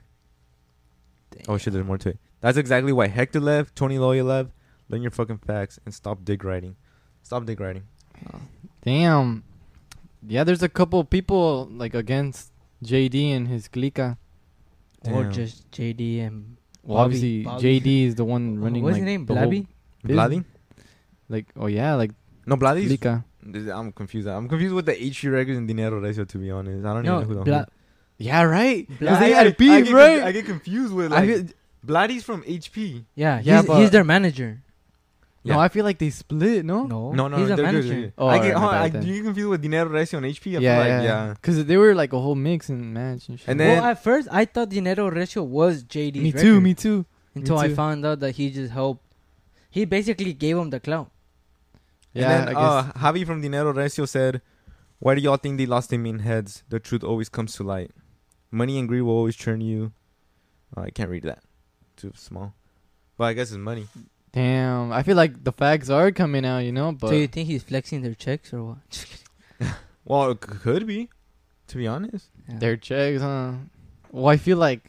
Oh shit, there's more to it. That's exactly why Hector left, Tony Loya left. Learn your fucking facts and stop dick riding. Stop dick riding. Damn. Yeah, there's a couple people like against JD and his clica. Or Damn. just JD and Well, obviously Bobby. JD is the one running. What's like, his name? the whole Blabby? business. Bloody? Like, oh yeah, like No, Bloody's. clica. I'm confused. I'm confused with the HG Records and Dinero Recio, to be honest. I don't even know who the Bla- Yeah, right. Bla- 'Cause they I had beef, get right? I get confused with I like feel- Bloody's from HP. yeah, Yeah, he's but- their manager. Yeah. No, I feel like they split. No. No, No, he's a they're good, manager. they're good. Oh, I get, alright, my bad do then. you get confused with Dinero Recio and HP? I Yeah, feel like, yeah. Because they were like a whole mix and match and shit. And then- Well, at first I thought Dinero Recio was JD's me record too. Me too. until me I too. found out that he just helped. He basically gave him the clout. Yeah, and then, I guess. Javi from Dinero Recio said, "Why do y'all think they lost their main heads? The truth always comes to light. Money and greed will always churn you." I can't read that. Too small. But I guess it's money. Damn, I feel like the facts are coming out, you know. But So you think he's flexing their checks or what? Well, it could be, to be honest. Yeah. their checks, huh? Well, I feel like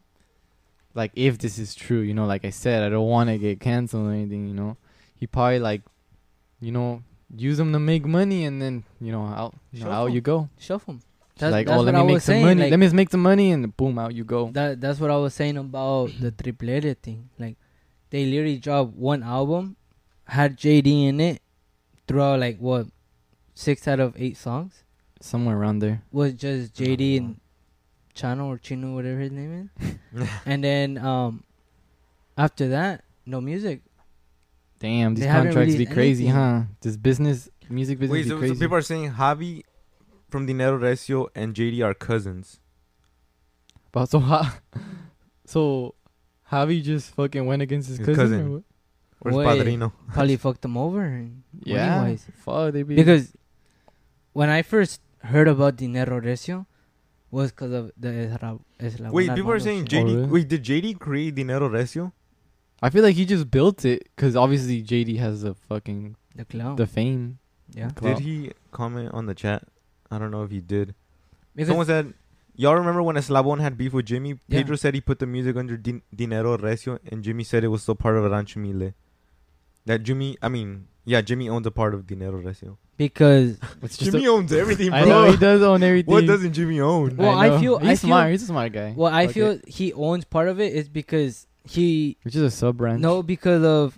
if this is true, you know, like I said, I don't want to get canceled or anything, you know. He probably like, you know, use them to make money, and then out Shuffle. you go. Shuffle him. Like, that's oh, let what me I make was some saying, money. like- Let me make some money, and boom, out you go. That's what I was saying about the Triplete thing. Like, they literally dropped one album, had JD in it, throughout like what, 6 out of 8 songs Somewhere around there. was just JD and Chano or Chino, whatever his name is. And then after that, no music. Damn, these They haven't contracts be released crazy, anything. huh? This music business Wait, be so crazy. people are saying Javi from Dinero Recio and JD are cousins. But so Javi just fucking went against his His cousin. cousin. Or what? Where's Wait. Padrino? Probably fucked them over. And Yeah, money-wise. fuck, they be Because when I first heard about Dinero Recio, was because of the Eslabon Wait, people are Armando saying shit. JD. really? Wait, did JD create Dinero Recio? I feel like he just built it because obviously JD has the fucking The clown. the fame. Yeah. Clout. Did he comment on the chat? I don't know if he did. Because Someone said, y'all remember when Eslabon had beef with Jimmy? Yeah. Pedro said he put the music under Dinero Recio, and Jimmy said it was still part of Rancho Mile. Jimmy owns a part of Dinero Recio. because It's just Jimmy owns everything, bro. I know he does own everything. What doesn't Jimmy own? Well, know. I he's feel- smart. He's a smart guy. well, I Fuck feel it. he owns part of it is because he Which is a sub branch. no because of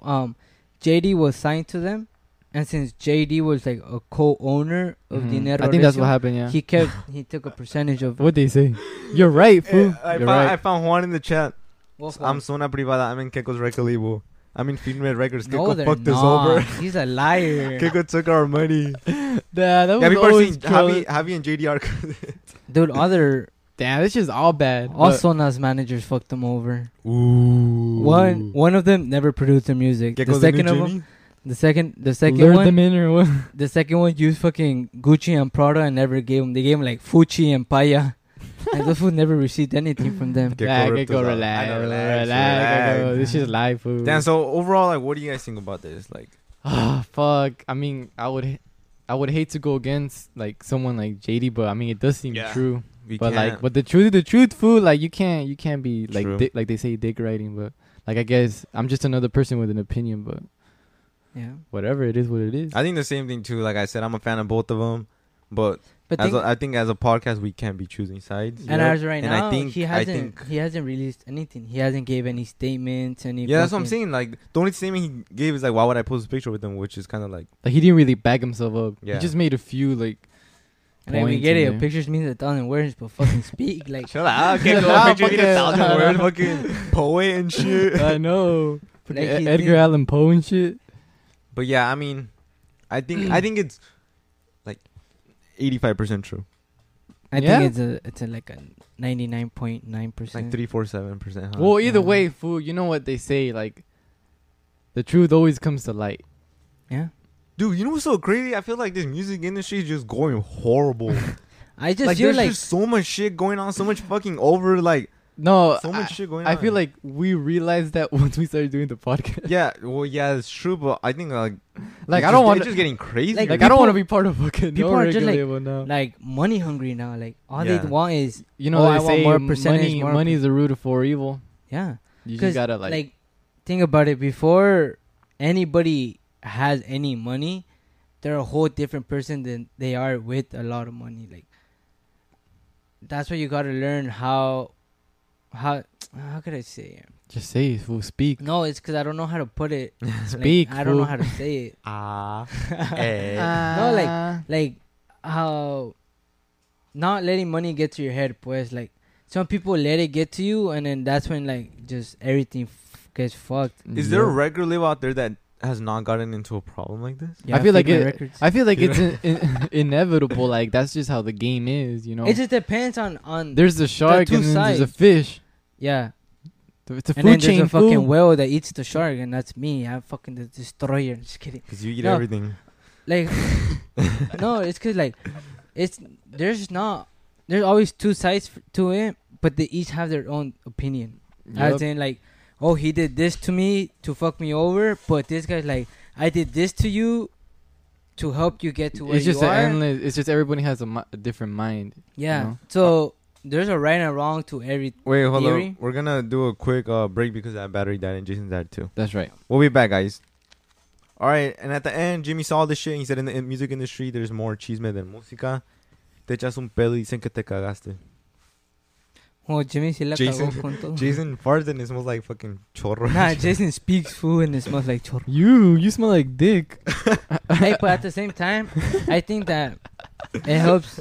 JD was signed to them, and since JD was like a co-owner of Mhm. Dinero I think that's Recio, what happened. Yeah. he took a percentage of What they say? You're right, fool. I You're found, right. I found Juan in the chat. What I'm for? Zona Privada. I'm in Keko's record label. I'm in Filmed Records. No, Keko they're fucked us not. over. He's a liar. Keko took our money. that was Yeah, people are always saying trolling. Javi and JD are cousins. Dude, other Damn, this is all bad. all but- Sona's managers fucked them over. Ooh. One of them never produced their music. Keko's The the new second of Jimmy? them, the second lured one, them in or what? the second one used fucking Gucci and Prada and never gave them. They gave them like Fuchi and Paya. And those fools never received anything from them. Keko Yeah, ripped Keko, us out. relax, I know, relax, relax. Keko. This is live, fool. Damn, so overall, like, what do you guys think about this? Like, Ah, fuck. I mean, I would hate to go against like someone like JD, but I mean, it does seem Yeah. true. we But can't. like, but the truth, fool. Like, you can't be like True. like they say dick riding, but like I guess I'm just another person with an opinion, but Yeah. whatever, it is what it is. I think the same thing too. Like I said, I'm a fan of both of them, but But I think as a podcast, we can't be choosing sides. and Yep. as right And now, I think he hasn't released anything. He hasn't gave any statements. Any yeah, that's what I'm fucking- saying. Like the only statement he gave is like, "Why would I post a picture with them?" Which is kind of like, Like he didn't really back himself up. Yeah. He just made a few like. And then we points get in it. there. Pictures means 1,000 words, but fucking speak like. shut up, okay, Shut go up, picture me fucking- 1,000 words, fucking poet and shit. I know. Like Fucking he Edgar did- Allan Poe and shit. But yeah, I mean, I think it's like 85% true, I Yeah? think it's a like a 99.9%. like 347%. Well, either Yeah. way, fool. You know what they say, like, the truth always comes to light. Yeah. Dude, you know what's so crazy? I feel like this music industry is just going horrible. I just like feel there's like just so much shit going on, so much fucking over. Like No, So much shit going I on. feel like we realized that once we started doing the podcast. Yeah, well, yeah, it's true, but I think like Like it's I don't just- want it's just getting crazy. Like, like I don't want to people- be part of fucking people no are just, regular now. like money hungry now. Like all Yeah. they want is You know, oh, they I want say more percentage, money, more money is the root of for evil. yeah. You 'Cause, just gotta like, think about it. Before anybody has any money, they're a whole different person than they are with a lot of money. Like that's what you gotta learn how could I say it? just say it, fool, speak. No, it's because I don't know how to put it. Like, Speak, I don't know fool. how to say it. Eh. No, like how not letting money get to your head. Pues like some people let it get to you, and then that's when like just everything gets fucked. Is there a record label out there that has not gotten into a problem like this? Yeah, I feel like Figment it. Records. I feel like You it's inevitable. Like that's just how the game is. You know. It just depends on There's the shark two and then there's a sides. fish. yeah. It's a And food then chain. there's a fucking fool. whale that eats the shark, and that's me. I'm fucking the destroyer. Just kidding. Because you eat No. everything. Like, no, it's because like, there's always two sides to it, but they each have their own opinion. Yup. As in like, oh, he did this to me to fuck me over, but this guy's like, I did this to you to help you get to where It's just you an are. endless. It's just everybody has a different mind. Yeah. you know? So there's a right and wrong to every. Wait, hold Theory? on. We're gonna do a quick break because that battery died and Jason's died too. That's right. We'll be back, guys. All right, and at the end, Jimmy saw this shit and he said in the music industry, there's more chisme than música. Te echas un pedo y dicen que te cagaste. Oh, Jimmy se la Jason- cagó con todo. Jason farts and it smells like fucking chorro. Nah, Jason speaks food and it smells like chorro. You smell like dick. Hey, but at the same time, I think that it helps.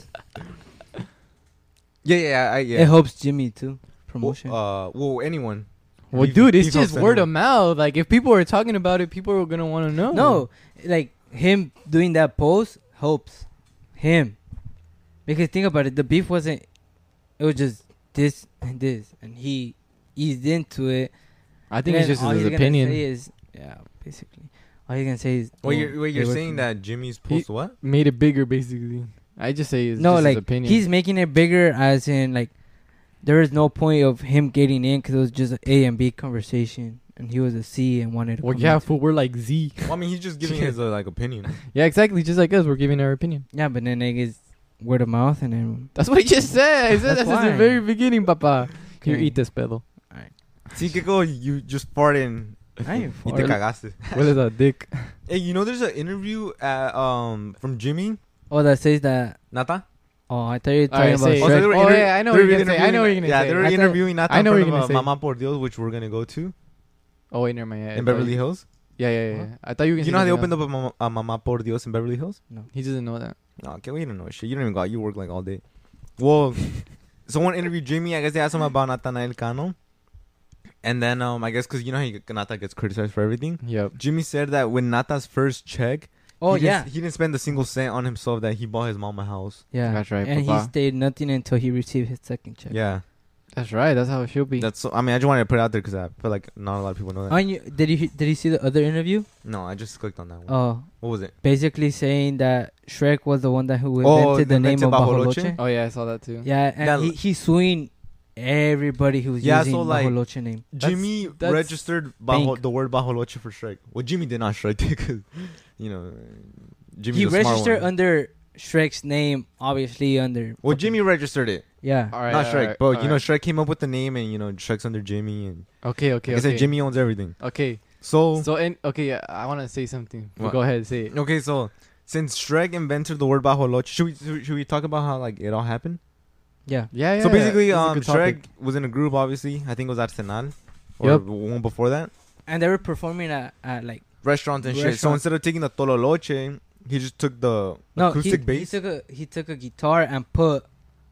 Yeah. It helps Jimmy too. Promotion. Well, anyone. Well, Beef- dude, it's beef just helps word of anyone. mouth. Like if people are talking about it, people are gonna want to know. No, like him doing that post helps him because think about it. The beef wasn't. It was just this and this, and he eased into it. I think And it's just all his he's gonna opinion. say is, yeah, basically, all he's gonna say is. Wait, oh, you're it was saying me. that Jimmy's post what? Made it bigger, basically. I just say it's No, just like his opinion. he's making it bigger, as in like there is no point of him getting in because it was just an A and B conversation, and he was a C and wanted to. Well, come yeah, in. fool, we're like Z. Well, I mean, he's just giving his like opinion. Yeah, exactly. Just like us, we're giving our opinion. Yeah, but then like it's word of mouth, and then That's what he just said. He said That's that's at the why. very beginning, papa. Here, Okay. eat this pedo. See, Kiko, you just farted and I ain't y te farted. cagaste. What is that dick? Hey, you know there's an interview at, from Jimmy Oh, that says that. Nata? Oh, I thought you were All right, talking say it. about Also, Shrek. they were Oh, yeah, I know what they were you're gonna say. I know what you're gonna yeah, say. they were I thought- interviewing Nata I know in what front you're of gonna say. Mama Por Dios, which we're gonna go to Oh wait, never mind. Yeah, in Beverly Hills. Yeah. I thought you were gonna. You know how they opened up a Mama Por Dios in Beverly Hills? He doesn't know that. No, okay, we don't know shit. You don't even go out. You work like all day. Well, someone interviewed Jimmy. I guess they asked him about Nathaniel Cano. And then, I guess because you know how Nata gets criticized for everything. Yep. Jimmy said that when Nata's first check, Oh, he yeah. he didn't spend a single cent on himself. That he bought his mom a house. Yeah. That's right, And he papa. stayed nothing until he received his second check. Yeah, That's right. That's how it should be. that's. So, I mean, I just wanted to put it out there because I feel like not a lot of people know that. On you, did you see the other interview? No, I just clicked on that one. Oh, What was it? basically saying that Shrek was the one that who Oh, invented the name invented of Bajoloche? Bajoloche. Oh yeah, I saw that too. Yeah, and That- he's suing everybody who's Yeah, using so, like, Bajoloche name. Jimmy that's registered bank. the word Bajoloche for Shrek. Well, Jimmy did not Shrek because, you know, Jimmy's He a smart registered one. under Shrek's name, obviously under. Well, fucking- Jimmy registered it, Yeah. All right. not Shrek. all But right, you know, all Shrek came up with the name, and you know, Shrek's under Jimmy, and right. Okay. like I said, Jimmy owns everything. Okay. So, So okay, yeah, I want to say something. Well, What? go ahead, say it. okay, so since Shrek invented the word Bajoloche, should we talk about how like it all happened? Yeah. Yeah. So basically, this is a good Shrek topic. was in a group. Obviously, I think it was Arsenal or Yep. one before that. And they were performing at like. Restaurants and shit. So Restaurant. instead of taking the tololoche, he just took the No, acoustic bass. He took a guitar and put.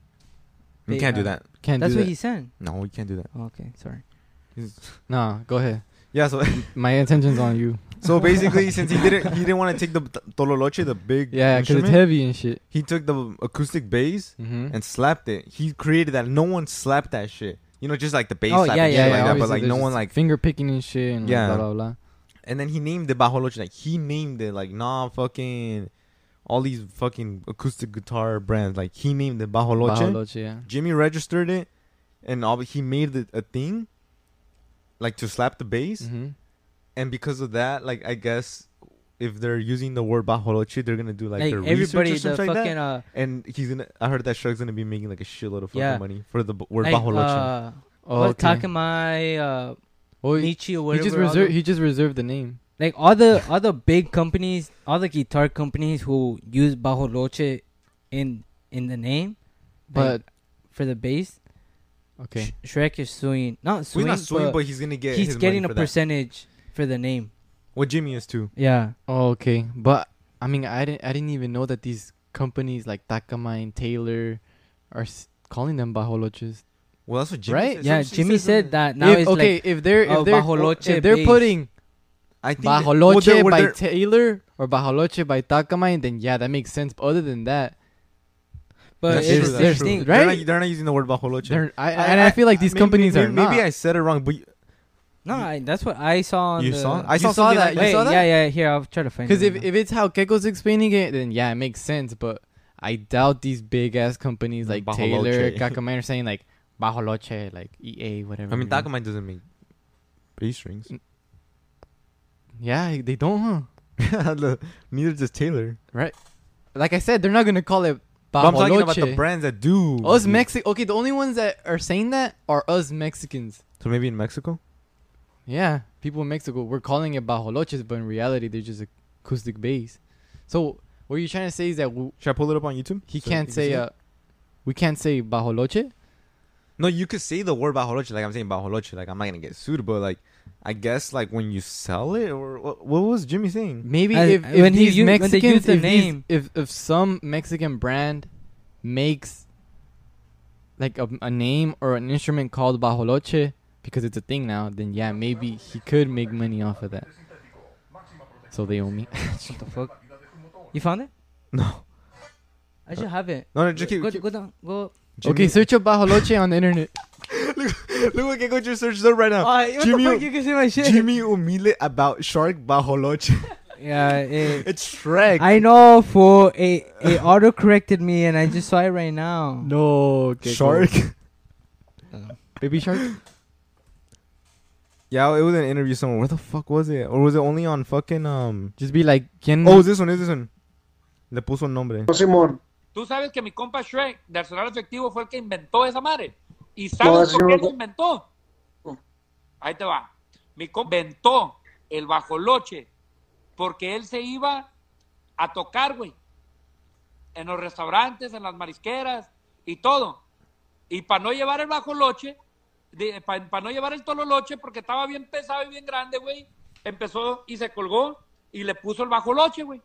You can't do that. Can't That's do what that. he said. No, you can't do that. Oh, okay, sorry. Nah, go ahead. Yeah, so My attention's on you. so basically, since he didn't want to take the tololoche, the big Yeah, because it's instrument, heavy and shit. he took the acoustic bass Mm-hmm. and slapped it. He created that. No one slapped that shit. You know, just like the bass Oh, slap yeah, and yeah, shit yeah, like that. But obviously like no there's one just like. finger picking and shit and Yeah. like blah blah blah. And then he named the bajoloche. Like he named it like fucking all these fucking acoustic guitar brands. Like he named it bajoloche. Bajoloche, yeah. Jimmy registered it. and he made a thing, like to slap the bass, and because of that, like I guess if they're using the word bajoloche, they're gonna do like their everybody, research or the something like fucking that. And he's gonna. I heard that Shrug's gonna be making like a shitload of fucking Yeah. money for the word like, bajoloche. What okay. Takamai, Well, Michi or whatever. he just reserved the name. Like all the big companies, all the guitar companies who use bajoloche in the name, But like, for the bass, okay, Shrek is suing. Not Well, suing, he's not suing, but he's gonna get. he's his getting money a for that. percentage for the name. What Jimmy is too. Yeah. oh, okay. But I mean, I didn't even know that these companies like Takamai and Taylor are calling them bajoloches. Well, that's what Jimmy Right? said. Yeah, Some shit Jimmy says said on that. Now If, it's okay, like if they're bajoloche if they're bass. putting I think bajoloche by they're- Taylor or bajoloche by Takamai, then yeah, that makes sense. But other than that, but That's it's true, their that's true. thing. right? They're not using the word bajoloche. I feel like these companies are not. Maybe I said it wrong, but No, that's what I saw. On you the saw. You saw something that? like You Wait, saw that? yeah. Here, I'll try to find it. Because right if it's how Keiko's explaining it, then yeah, it makes sense. But I doubt these big ass companies like Taylor, Bajoloche. Takamai are saying like bajoloche, like EA, whatever. I mean, you know. Takamai doesn't make bass strings. Yeah, they don't, huh? Neither does Taylor. Right? Like I said, they're not gonna call it But I'm talking about the bajoloche. brands that do. Us Mexican. Okay, the only ones that are saying that are us Mexicans. So maybe in Mexico. Yeah, people in Mexico, we're calling it bajoloches, but in reality, they're just acoustic bass. So what you're trying to say is that Should I pull it up on YouTube? he So can't you say see it? we can't say bajoloche. No, you could say the word bajoloche. Like I'm saying bajoloche. Like I'm not gonna get sued, but like I guess like when you sell it, or what was Jimmy saying? Maybe When if he these when they use Mexicans, the if, name. if some Mexican brand makes like a name or an instrument called bajoloche because it's a thing now, then yeah, maybe he could make money off of that. So they owe me. what the fuck? You found it? No, I should have it. no, just keep. Go down. Go. Okay, search up bajoloche on the internet. Look what Keiko just searched up right now. What Jimmy- the fuck? You can see my shit. Jimmy Humile about shark bajoloche. Yeah, It's Shrek. I know. For a auto corrected me, and I just saw it right now. No, Shark. baby shark. Yeah, it was an interview somewhere. Where the fuck was it? Or was it only on fucking Just be like, ¿quién? Oh, is this one? Le puso un nombre. Simón. Tú sabes que mi compa Shrek de Arsenal Efectivo fue el que inventó esa madre. ¿Y sabes No, por qué sí, lo inventó? Ahí te va. Mi compa inventó el bajoloche porque él se iba a tocar, güey. En los restaurantes, en las marisqueras y todo. Y para no llevar el bajoloche, para no llevar el tololoche, porque estaba bien pesado y bien grande, güey, empezó y se colgó y le puso el bajoloche, güey.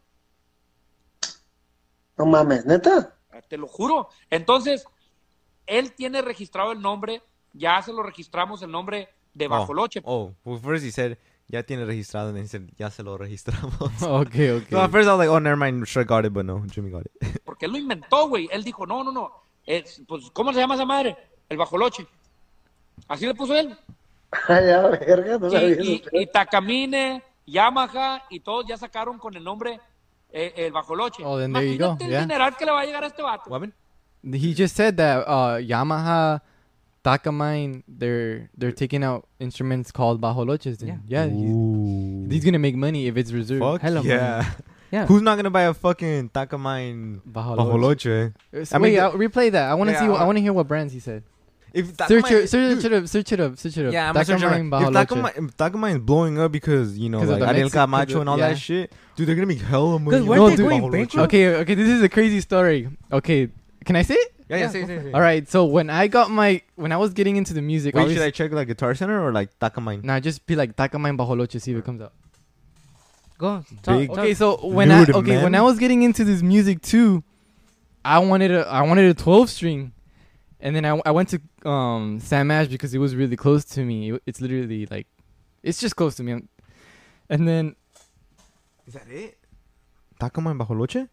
No mames, ¿neta? Te lo juro. Entonces, él tiene registrado el nombre, ya se lo registramos el nombre de bajoloche. Well, first he said, ya tiene registrado, and then he said, ya se lo registramos. Okay. So at first I was like, oh, never mind, Shrek got it, but no, Jimmy got it. Porque él lo inventó, güey. Él dijo, no. Pues, ¿cómo se llama esa madre? El bajoloche. Así le puso él. Ya, verga, no sabía eso. Y Takamine, Yamaha y todos ya sacaron con el nombre el bajoloche. Oh, then there you go. Imagínate el Yeah. dineral que le va a llegar a este vato. What happened? He just said that Yamaha, Takamine, they're taking out instruments called bajoloches. Then yeah, he's gonna make money if it's reserved. Fuck Hella yeah. money. Yeah. Who's not gonna buy a fucking Takamine Bajoloche. bajoloche? I mean, I'll replay that. I want to Yeah, see. I I- want to hear what brands he said. If Search Takamine- it up. Search it up. Yeah, I'm gonna search it Takamine up. If bajoloche. Takamine is blowing up because, you know, 'Cause of like the Ariel Mexi- Camacho 'cause and all yeah. that shit, dude, they're gonna make hella money. 'Cause weren't off they the going bajoloche. bankrupt? Okay, this is a crazy story. Okay, can I say it? Yeah, say. All right. So when I was getting into the music, Wait, obviously- should I check like Guitar Center or like Takamine? Nah, just be like Takamine bajoloche, see if it comes up. Go. Big- Okay, so when Dude, when I was getting into this music too, I wanted a 12 string, and then I went to Sam Ash because it was really close to me. It's literally like, it's just close to me. And then Is that it? Takamine bajoloche?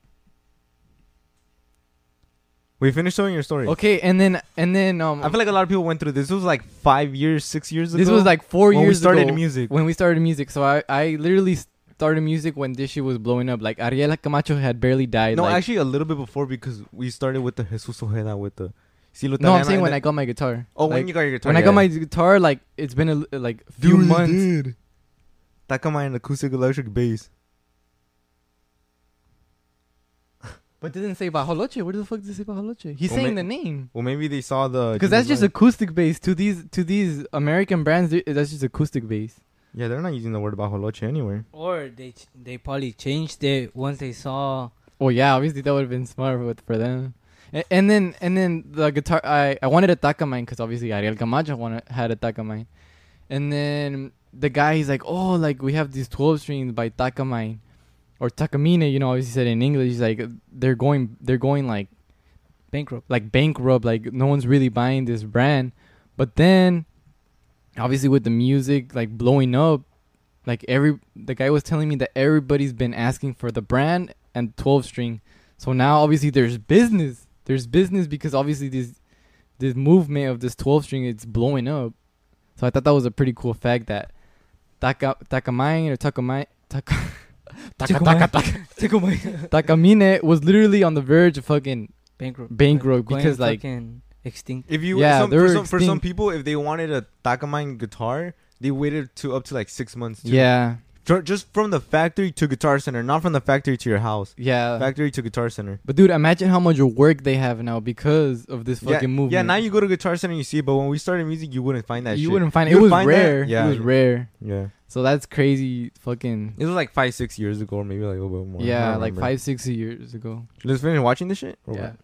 We finished telling your story. okay, and then I feel like a lot of people went through this. This was like 5 years, 6 years ago. this was like 4 when years we started ago music. when we started music. So I literally started music when this shit was blowing up. Like Ariela Camacho had barely died. No, like, actually a little bit before because we started with the Jesus Ojeda with the Si lo No, I'm italiano saying and when then- I got my guitar. Oh, Like, when you got your guitar. when I yeah. got my guitar, like it's been a few months. Dude. Takamine acoustic electric bass. But it didn't say Bajoloche. Where the fuck does it say Bajoloche? He's Well, saying ma- the name. Well, maybe they saw the... Because that's just like, acoustic bass. To these American brands, that's just acoustic bass. Yeah, they're not using the word bajoloche anywhere. Or they probably changed it once they saw. Oh yeah, obviously that would have been smart for them. And then the guitar, I wanted a Takamine because obviously Ariel Camacho had a Takamine. And then the guy, he's like, oh, like we have these 12 strings by Takamine or Takamine, you know, obviously said in English. He's like, they're going like Bankrupt. Like no one's really buying this brand. But then obviously with the music like blowing up, like the guy was telling me that everybody's been asking for the brand and 12 string. So now obviously there's business because obviously this movement of this 12 string, it's blowing up. So I thought that was a pretty cool fact that Takamine Takamine was literally on the verge of fucking bankrupt Going because like fucking extinct. If you Yeah, they were for some extinct. people, if they wanted a Takamine guitar, they waited up to like 6 months. Too. yeah Just from the factory to Guitar Center, not from the factory to your house. yeah. Factory to Guitar Center. But dude, imagine how much work they have now because of this fucking movement. Yeah, now you go to Guitar Center and you see it, but when we started music, you wouldn't find that shit. you wouldn't find it. You It would was find rare. that? Yeah. It was rare. Yeah. So that's crazy. Fucking It was like 5-6 years ago, or maybe like a little bit more. I yeah, don't like remember. 5-6 years ago. Let's finish watching this shit? Or Yeah.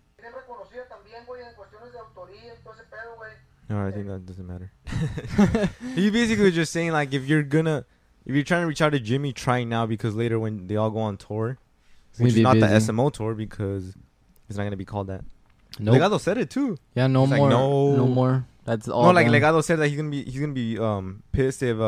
No, I think that doesn't matter. He basically was just saying like if you're trying to reach out to Jimmy, try now because later when they all go on tour, It's gonna which be is not the busy. SMO tour because it's not gonna be called that. Nope. Legado said it too. Yeah, no He's like, more. no. No more. That's all. No, like done. Legado said that he's gonna be pissed if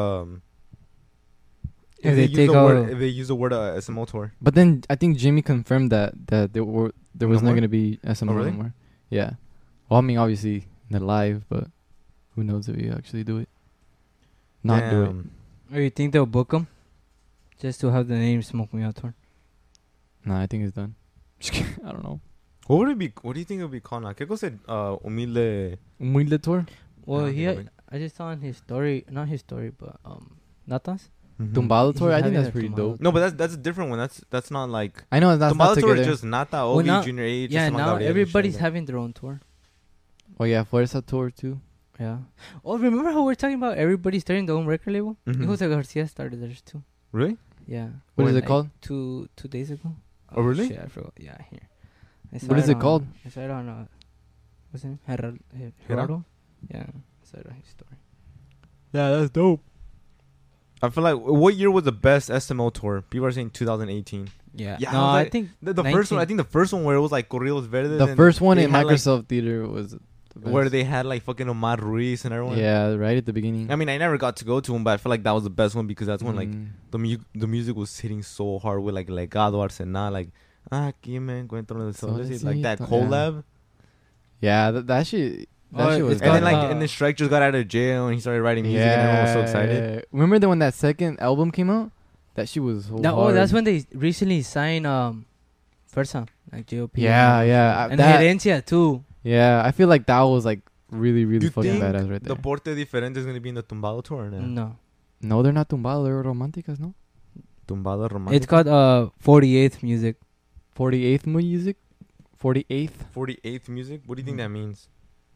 If they they use take the all- word SMO tour. But then I think Jimmy confirmed that there was No not more? gonna be SMO really? anymore. Yeah. Well, I mean, obviously they're live, but who knows if you actually do it? Not do it. Damn. Or you think they'll book them just to have the name Smoke Me Out tour? Nah, I think it's done. I don't know. What would it be? What do you think it would be called now? Keiko said Humilde. Humilde tour. Well, I don't he think had, I just saw on his story, not his story, but Natas. Mhm. Tumbado tour. He's I think having that's a pretty Tumbado dope. No, but that's a different one. That's not like I know that's not Tumbado tour together. is just Nata, Well, Obi, now- Junior H. Yeah, Esteban now Gabriel, everybody's shit like having their own tour. Oh yeah, Fuerza tour too. Yeah. Oh, remember how we're talking about everybody starting their own record label? Mhm. Jose Garcia started theirs too. that. Really? Yeah. What is When? it called? 2 days ago. Oh, really? Shit, I forgot. Yeah, here. I saw What is it on- called? I saw it on what's his name? Gerardo? Gerardo? Yeah. I saw it on his story. Yeah, that's dope. I feel like what year was the best SMO tour? People are saying 2018. Yeah. Yeah, No, I was I like- think The first one, I think the first one where it was like Corridos Verdes. The and first one they in had, like, Microsoft Theater was the best. where they had like fucking Omar Ruiz and everyone. Yeah, right at the beginning. I mean, I never got to go to them, but I feel like that was the best one because that's when like Mm. the music was hitting so hard with like Legado Arsenal, like aquí me encuentro en el solecito, like that Solecito, collab. Yeah, that shit. That Oh, shit was it's And then got, like and then Shrek just got out of jail and he started writing music and everyone was so excited. Remember that when that second album came out? That shit was so that, hard. that's when they recently signed Versa, like JOP. Yeah, yeah. And that, Herencia too. yeah, I feel like that was like really, Do really you fucking think badass right there. the Porte Diferente is gonna be in the Tumbado tour or no? No. No, they're not tumbado. They're románticas, no? Tumbado Romántico. It's called 48th Music. 48th music? 48th? 48th music. What do you think that means?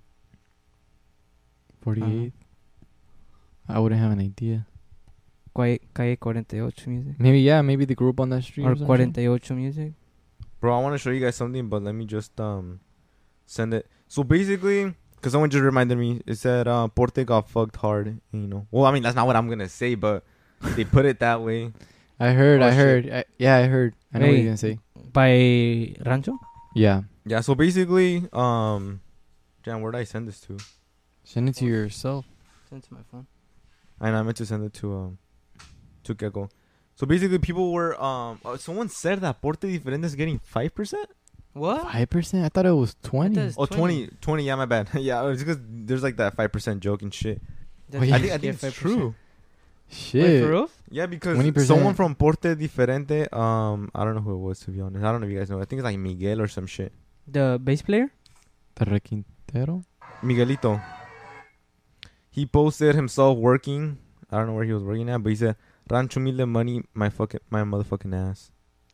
48th? I wouldn't have an idea. Calle 48 Music. Maybe, yeah, maybe the group on that street. Or or some shit. 48 Music. Bro, I want to show you guys something, but let me just send it. So basically, because someone just reminded me, it said Porte got fucked hard. You know, well, I mean that's not what I'm gonna say, but they put it that way. I heard. Oh, I shit. heard. Yeah, I heard. I know what Wait. you're gonna say. By Rancho? Yeah. Yeah. So basically, Jan, where did I send this to? Send it to yourself. Send to my phone. I meant to send it to Keiko. So basically, people were someone said that Porte Diferente is getting 5%. What? 5%? I thought it was 20. It's Oh, 20. Yeah, my bad. Yeah, it's because there's like that 5% joke and shit. Oh, yeah. I think it's true. Shit. Wait, for real? Yeah, because 20%. someone from Porte Diferente, I don't know who it was, to be honest. I don't know if you guys know. I think it's like Miguel or some shit. The bass player? Te Quintero? Miguelito. He posted himself working. I don't know where he was working at, but he said, Rancho Humilde money, my motherfucking ass.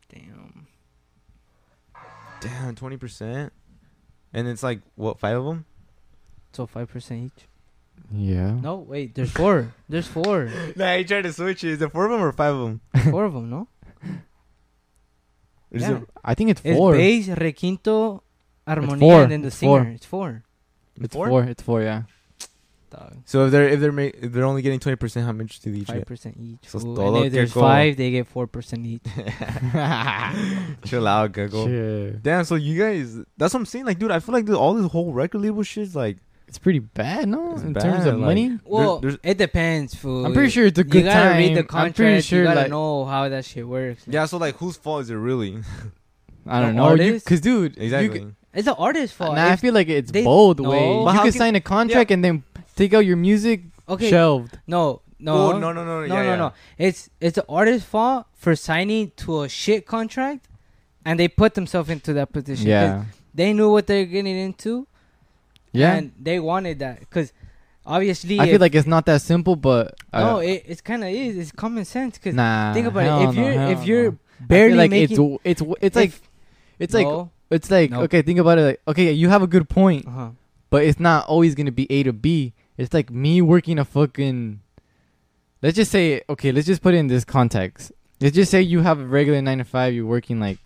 Damn, 20%? And it's like, what, 5 of them? So 5% each. Yeah. No, wait. There's 4. There's 4. Nah, he tried to switch it. Is it 4 of them or 5 of them? 4 of them, no? Is Yeah. it- I think it's It's 4. bass, requinto, armonía, 4. and then the It's singer. 4. It's 4. It's Four? 4. It's 4, yeah. Dog. So if they're only getting 20%, how much do they each get? 5% each. So fool. todo And if there's Keiko. 5, they get 4% each. Chill out, Gecko. Shit. Damn, so you guys, that's what I'm saying. Like, dude, I feel like all this whole record label shit's like, It's pretty bad, no? It's In bad, terms of like- money? Well, there's- it depends, fool. I'm pretty sure it's a You good gotta time. read the I'm contract. pretty sure, you gotta like, know how that shit works. yeah, so like, whose fault is it really? I don't the know. artist? Because, dude, Exactly. It's the artist's fault. I If- feel like it's they- both no. ways. But You how can can- sign a contract and then take out your music okay, shelved. no. Oh, no. No, Yeah, yeah. no. It's the artist's fault for signing to a shit contract, and they put themselves into that position. 'cause Yeah. they knew what they're getting into. Yeah. and they wanted that because obviously I if- feel like it's not that simple, but no, it's kind of is. It's common sense. Because nah. think about hell it. If no, you're hell if you're no. I feel barely like making, it's like it's like no, it's like No. okay, think about it. Like okay, you have a good point, uh-huh. but it's not always gonna be A to B. It's like me working a fucking. Let's just say okay. Let's just put it in this context. Let's just say you have a regular 9 to 5. You're working like.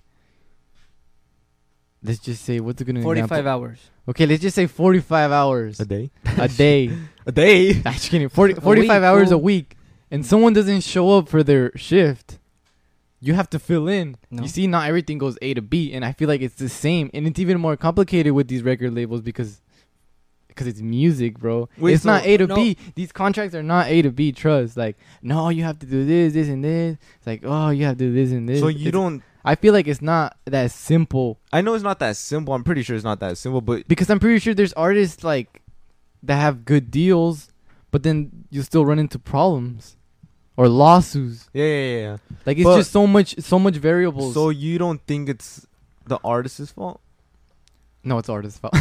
Let's just say what's a good 45 example? hours. Okay, let's just say 45 hours A day? a day. A day? I'm just kidding. 45 week, hours a fool. week, and someone doesn't show up for their shift. You have to fill in. No. You see, not everything goes A to B, and I feel like it's the same, and it's even more complicated with these record labels because it's music, bro. Wait, it's so- not A to no. B. These contracts are not A to B. Trust. Like, no, you have to do this, this, and this. It's like, oh, you have to do this and this. So you It's- don't. I feel like it's not that simple I know it's not that simple. I'm pretty sure it's not that simple, but because I'm pretty sure there's artists like that have good deals, but then you still run into problems or lawsuits. yeah. Like it's But- just so much variables. So you don't think it's the artist's fault? no, it's artist's fault.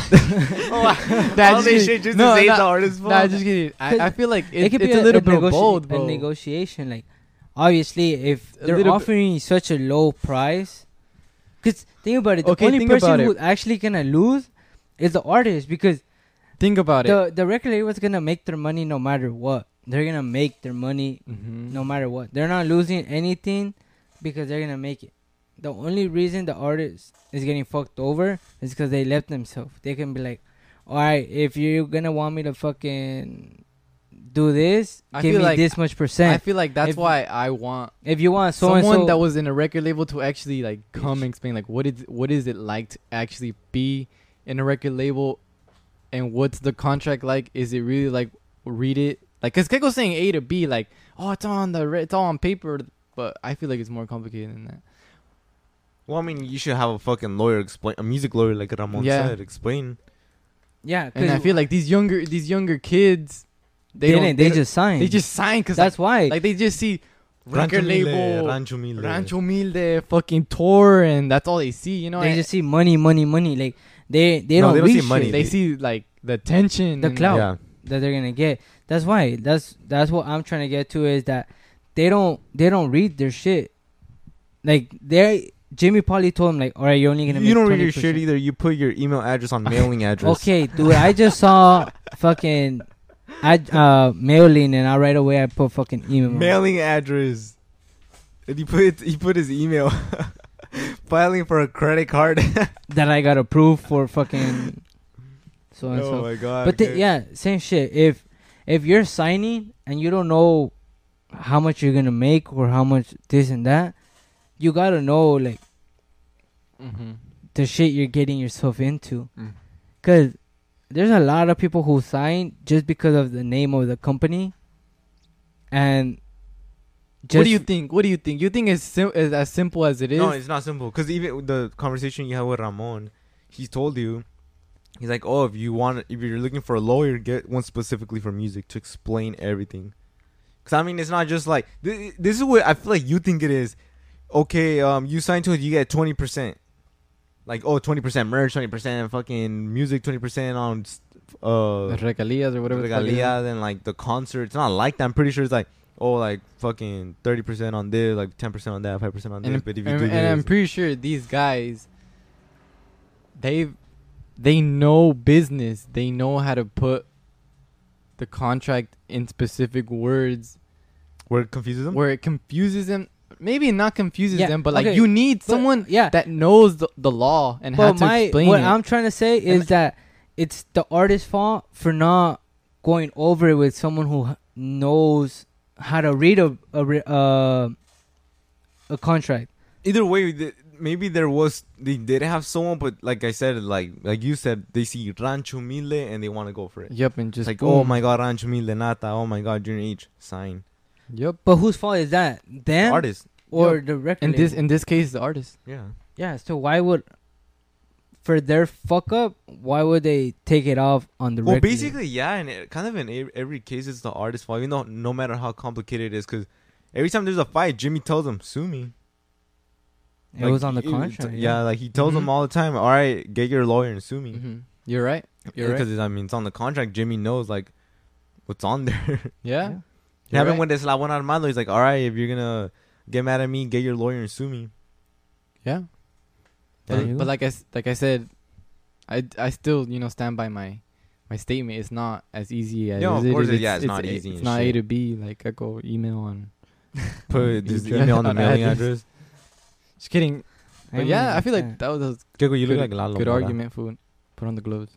All this shit just to say it's the artist's fault? Nah, just kidding. I feel like It could it's be a little bit of negoti- both, a bro. negotiation. Like, obviously, if A they're little bit- offering such a low price, because think about it, the Okay, only think person about it. who's actually gonna lose is the artist because Think about it. the record label's gonna make their money no matter what. They're gonna make their money Mhm. no matter what. They're not losing anything because they're gonna make it. The only reason the artist is getting fucked over is because they left themselves. They can be like, all right, if you're gonna want me to fucking do this, I give feel me like- this much I percent. feel like that's If- why I want If you want so and someone so, that was in a record label to actually like come and explain like what is it like to actually be in a record label, and what's the contract like? Is it really like read it like? Cause Keiko's saying A to B like oh it's it's all on paper, but I feel like it's more complicated than that. Well, I mean, you should have a fucking lawyer explain, a music lawyer, like Ramon Yeah. said, explain. yeah, And I feel like these younger kids, they just sign. they just sign because That's why. like they just see Rancho record Humilde, label Rancho Humilde. Rancho Humilde fucking tour, and that's all they see. You know, they just see money. Like they No, don't they don't read see money. shit they see like the tension, The and, clout. Yeah. that they're gonna get. That's why. That's what I'm trying to get to is that they don't read their shit. Like Jimmy Polly told him like, all right, you're only gonna. You make don't read your 20%. shit either. You put your email address on mailing address. Okay, dude, I just saw fucking mailing, and right away I put fucking email. Mailing address. And he put his email. Filing for a credit card. that I got approved for fucking so and Oh so. my god. But yeah, same shit. If you're signing and you don't know how much you're gonna make or how much this and that, you gotta know like Mhm. the shit you're getting yourself into. Mm. Cause there's a lot of people who sign just because of the name of the company. And just What do you think? What do you think? You think it's as simple as it is? No, it's not simple. Because even with the conversation you had with Ramon, he told you, he's like, oh, if you're looking for a lawyer, get one specifically for music to explain everything. Because I mean, it's not just like this is what I feel like you think it is. Okay, you sign to it, you get 20%. like, oh, 20% merch, 20% fucking music, 20% on Regalías or whatever. regalías and like the concert. It's not like that. I'm pretty sure it's like, oh, like fucking 30% on this, like 10% on that, 5% on this. But if you do this, and I'm pretty sure these guys, they know business. They know how to put the contract in specific words where it confuses them. Where it confuses them. Maybe not confuses them, but like okay, you need someone that knows the law and how to explain what it. I'm trying to say is that it's the artist's fault for not going over it with someone who knows how to read a contract. Either way, maybe they did have someone, but like I said, like you said, they see Rancho Humilde and they want to go for it. Yep, and just like, boom. oh my god, Rancho Humilde Nata, oh my god, Junior H, sign. Yep. But whose fault is that? Them? The artist. Or Yep. the record In this case, the artist. Yeah. Yeah, so why would, for their fuck up, why would they take it off on the record? Well, basically, yeah, and kind of in every case, it's the artist's fault, even though no matter how complicated it is, because every time there's a fight, Jimmy tells them, sue me. It was on the contract. Yeah, like he tells them all the time, all right, get your lawyer and sue me. Mm-hmm. You're right. You're right. Because, I mean, it's on the contract. Jimmy knows, like, what's on there. Yeah. It happened when this La Buena Armando. He's like, all right, if you're going to get mad at me, get your lawyer and sue me. Yeah. But like I said, I still, stand by my statement. It's not as easy as of it course, is. it's not easy. It's and not shit. A to B. Like, I go email on. Put this email on the mailing address. Just kidding. But yeah, I feel like that was Keko, you good, look like Lalo. good argument, food. Put on the gloves.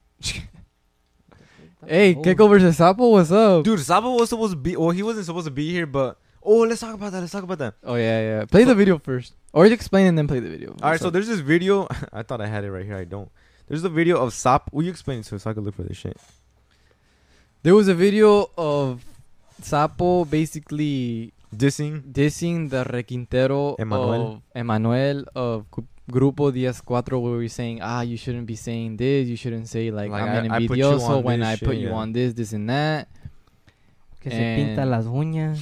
Hey, Keko versus Sapo, what's up? Dude, Sapo was supposed to be... Well, he wasn't supposed to be here, but... Oh, let's talk about that. Oh, yeah. Play the video first. Or explain and then play the video. All right, so there's this video. I thought I had it right here. I don't. There's a video of Sapo. Will you explain it to us so I can look for this shit? There was a video of Sapo basically... Dissing the Requintero Emmanuel of Grupo 14, where we're saying, you shouldn't be saying this. You shouldn't say, like I'm an envidioso when I put you on this and that. Que se pinta las uñas.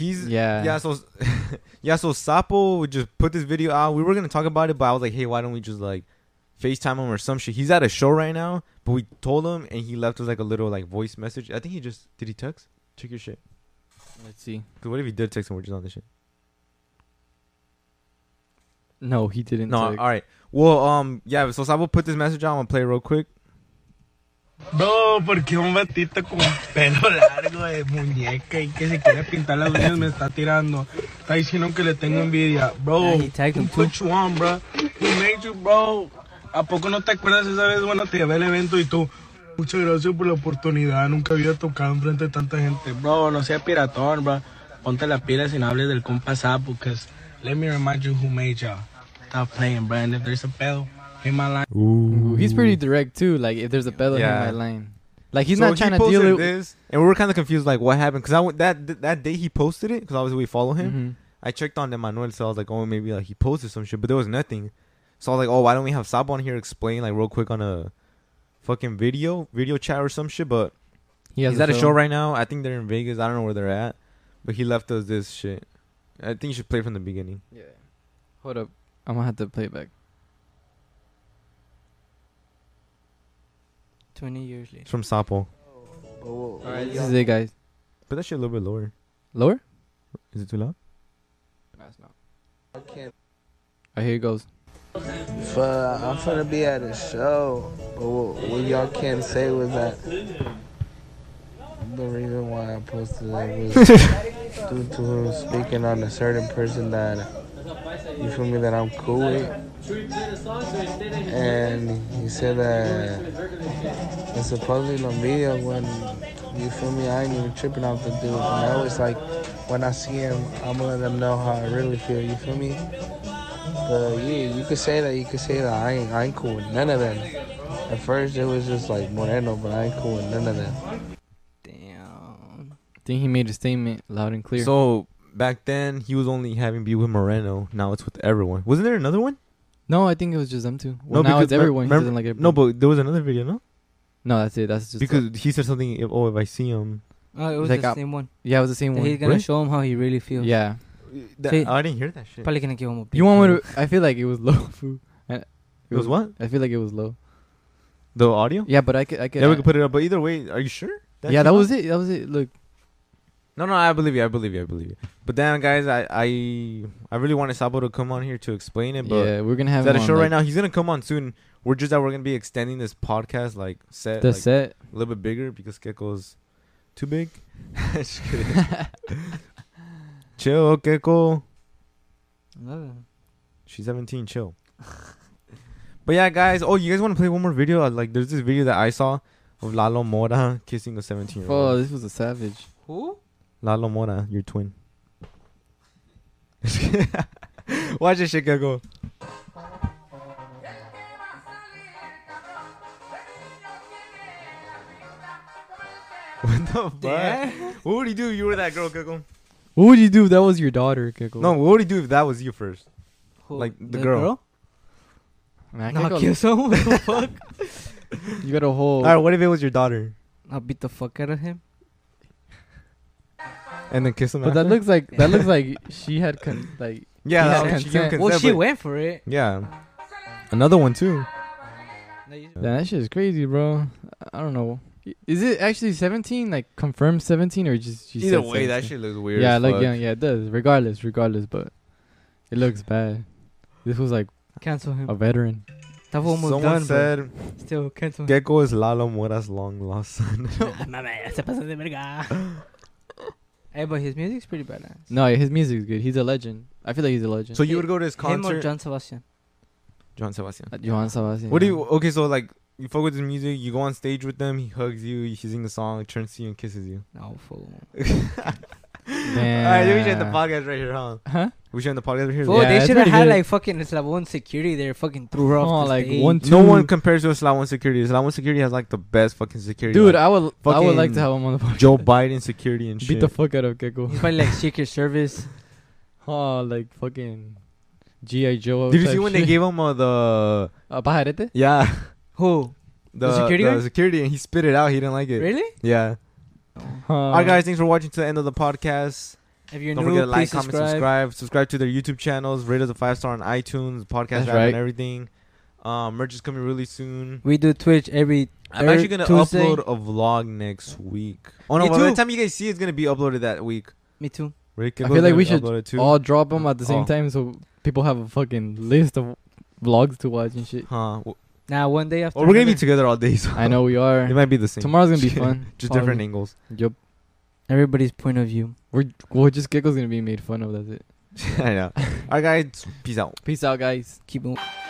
So Sapo just put this video out. We were going to talk about it, but I was like, hey, why don't we just, like, FaceTime him or some shit? He's at a show right now, but we told him, and he left us, like, a little, like, voice message. I think did he text? Check your shit. Let's see. Because what if he did text and we're just on this shit? No, he didn't. No, all right. Well, yeah, so Sapo put this message out. I'm going to play it real quick. Bro, porque un batito con pelo largo de muñeca y que se quiere pintar las uñas me está tirando. Está diciendo que le tengo envidia. Bro, who put you on, bro? Who made you, bro? ¿A poco no te acuerdas esa vez cuando te llevé al evento y tú? Muchas gracias por la oportunidad. Nunca había tocado enfrente de tanta gente. Bro, no seas piratón, bro. Ponte las pilas y no hables del compa Sapo, because let me remind you who made y'all. Stop playing, bro. And if there's a pedo, hit my line. Ooh, he's pretty direct too. Like, if there's a pedo, hit my line. Like, he's not trying to deal with this. And we were kind of confused, like, what happened? Because that day he posted it, because obviously we follow him. Mm-hmm. I checked on Emmanuel, so I was like, oh, maybe like he posted some shit, but there was nothing. So I was like, oh, why don't we have Sapo on here explain, like, real quick on a fucking video chat or some shit? But he's at a show right now. I think they're in Vegas. I don't know where they're at, but he left us this shit. I think you should play from the beginning. Yeah. Hold up. I'm gonna have to play it back. 20 years later. It's from Sapo. Alright, this is it, guys. Put that shit a little bit lower. Lower? Is it too loud? No, it's not. Alright, here it goes. I'm finna be at a show, but what y'all can't say was that the reason why I posted it was due to speaking on a certain person that, you feel me, that I'm cool with. And he said that it's supposedly no video when, you feel me, I ain't even tripping off the dude. And I was like, when I see him, I'm gonna let them know how I really feel, you feel me? But yeah, you could say that I ain't cool with none of them. At first it was just like Moreno, but I ain't cool with none of them. Damn. I think he made a statement loud and clear. So back then he was only having beef with Moreno. Now it's with everyone. Wasn't there another one? No, I think it was just them two. Well, no, now it's everyone. He doesn't like everybody. No, but there was another video, no? No, that's it. That's just because he said something. If I see him. Oh, it was like the same one. Yeah, it was the same one. He's gonna show him how he really feels. Yeah. I didn't hear that shit. Probably gonna give him a. You want me to? I feel like it was low food. It was what? I feel like it was low. The audio? Yeah, but I could. Yeah, we could put it up. But either way, are you sure? Yeah, that was it. That was it. Look. No, I believe you. But then, guys, I really wanted Sabo to come on here to explain it. But yeah, we're gonna have him him at a show on, right now. He's gonna come on soon. We're gonna be extending this podcast set. The set a little bit bigger because Keko's too big. Just kidding. Chill, Keko. She's 17. Chill. But yeah, guys. Oh, you guys want to play one more video? There's this video that I saw of Lalo Mora kissing a 17-year-old. Oh, this was a savage. Who? Lalo Mora, your twin. Watch this shit, Keko. What the fuck? What would he do if you were that girl, Keko? What would you do if that was your daughter, Keko? No, what would he do if that was you first? Who? Like the girl? Man, Not kiss him? What the fuck? You got a whole... Alright, what if it was your daughter? I'll beat the fuck out of him. And then kiss him But after? that looks like she had yeah, she she gave consent, Well, she but- went for it. Yeah. Another one too. That shit is crazy, bro. I don't know. Is it actually 17? Like confirmed 17 or just Either way, that shit looks weird. Yeah, as fuck. yeah, it does. Regardless, but it looks bad. This was like Cancel him. a veteran. That was almost Someone done, said still cancel him. Gecko is Lalo Mora's long lost son. Hey, but his music's pretty badass. No, his music's good. He's a legend. I feel like he's a legend. So you would go to his concert? Him or John Sebastian? John Sebastian. Johann Sebastian. What do you? Okay, so you fuck with his music. You go on stage with them. He hugs you. He sings a song. Turns to you and kisses you. No, fool. Damn. All right, then we should end the podcast right here, huh? Huh? We should end the podcast right here. Fool, Yeah, they it's should have pretty had good. fucking Eslabon security there. Fucking threw her off the like stage. 1, 2. No one compares to Eslabon security. Eslabon security has the best fucking security. Dude, like, I would fucking like to have him on the podcast. Joe Biden security and shit. Beat the fuck out of Gecko. He's probably Secret Service. Oh, like fucking G.I. Joe. Did you see when they gave him the pajarete? Yeah. Who? The security guy? The security, and he spit it out. He didn't like it. Really? Yeah. Alright, guys. Thanks for watching to the end of the podcast. If you're Don't new, forget to like, please comment, subscribe. subscribe to their YouTube channels. Rate us a 5-star on iTunes, podcast That's app, right. and everything. Merch is coming really soon. We do Twitch every I'm actually gonna Tuesday. upload a vlog next week. Oh no! Me By the too. time you guys see, it's gonna be uploaded that week. Me too. Rick, I feel like we should upload it too. all drop them at the same Oh. time so people have a fucking list of vlogs to watch and shit. Huh? Now one day after. Well, we're gonna be another. together all day. So I know we are. it might be the same. Tomorrow's gonna be fun. Just different Probably. angles. Yup. Everybody's point of view. We're just Gecko's gonna be made fun of. That's it. I know. Alright, guys. Peace out. Peace out, guys. Keep moving.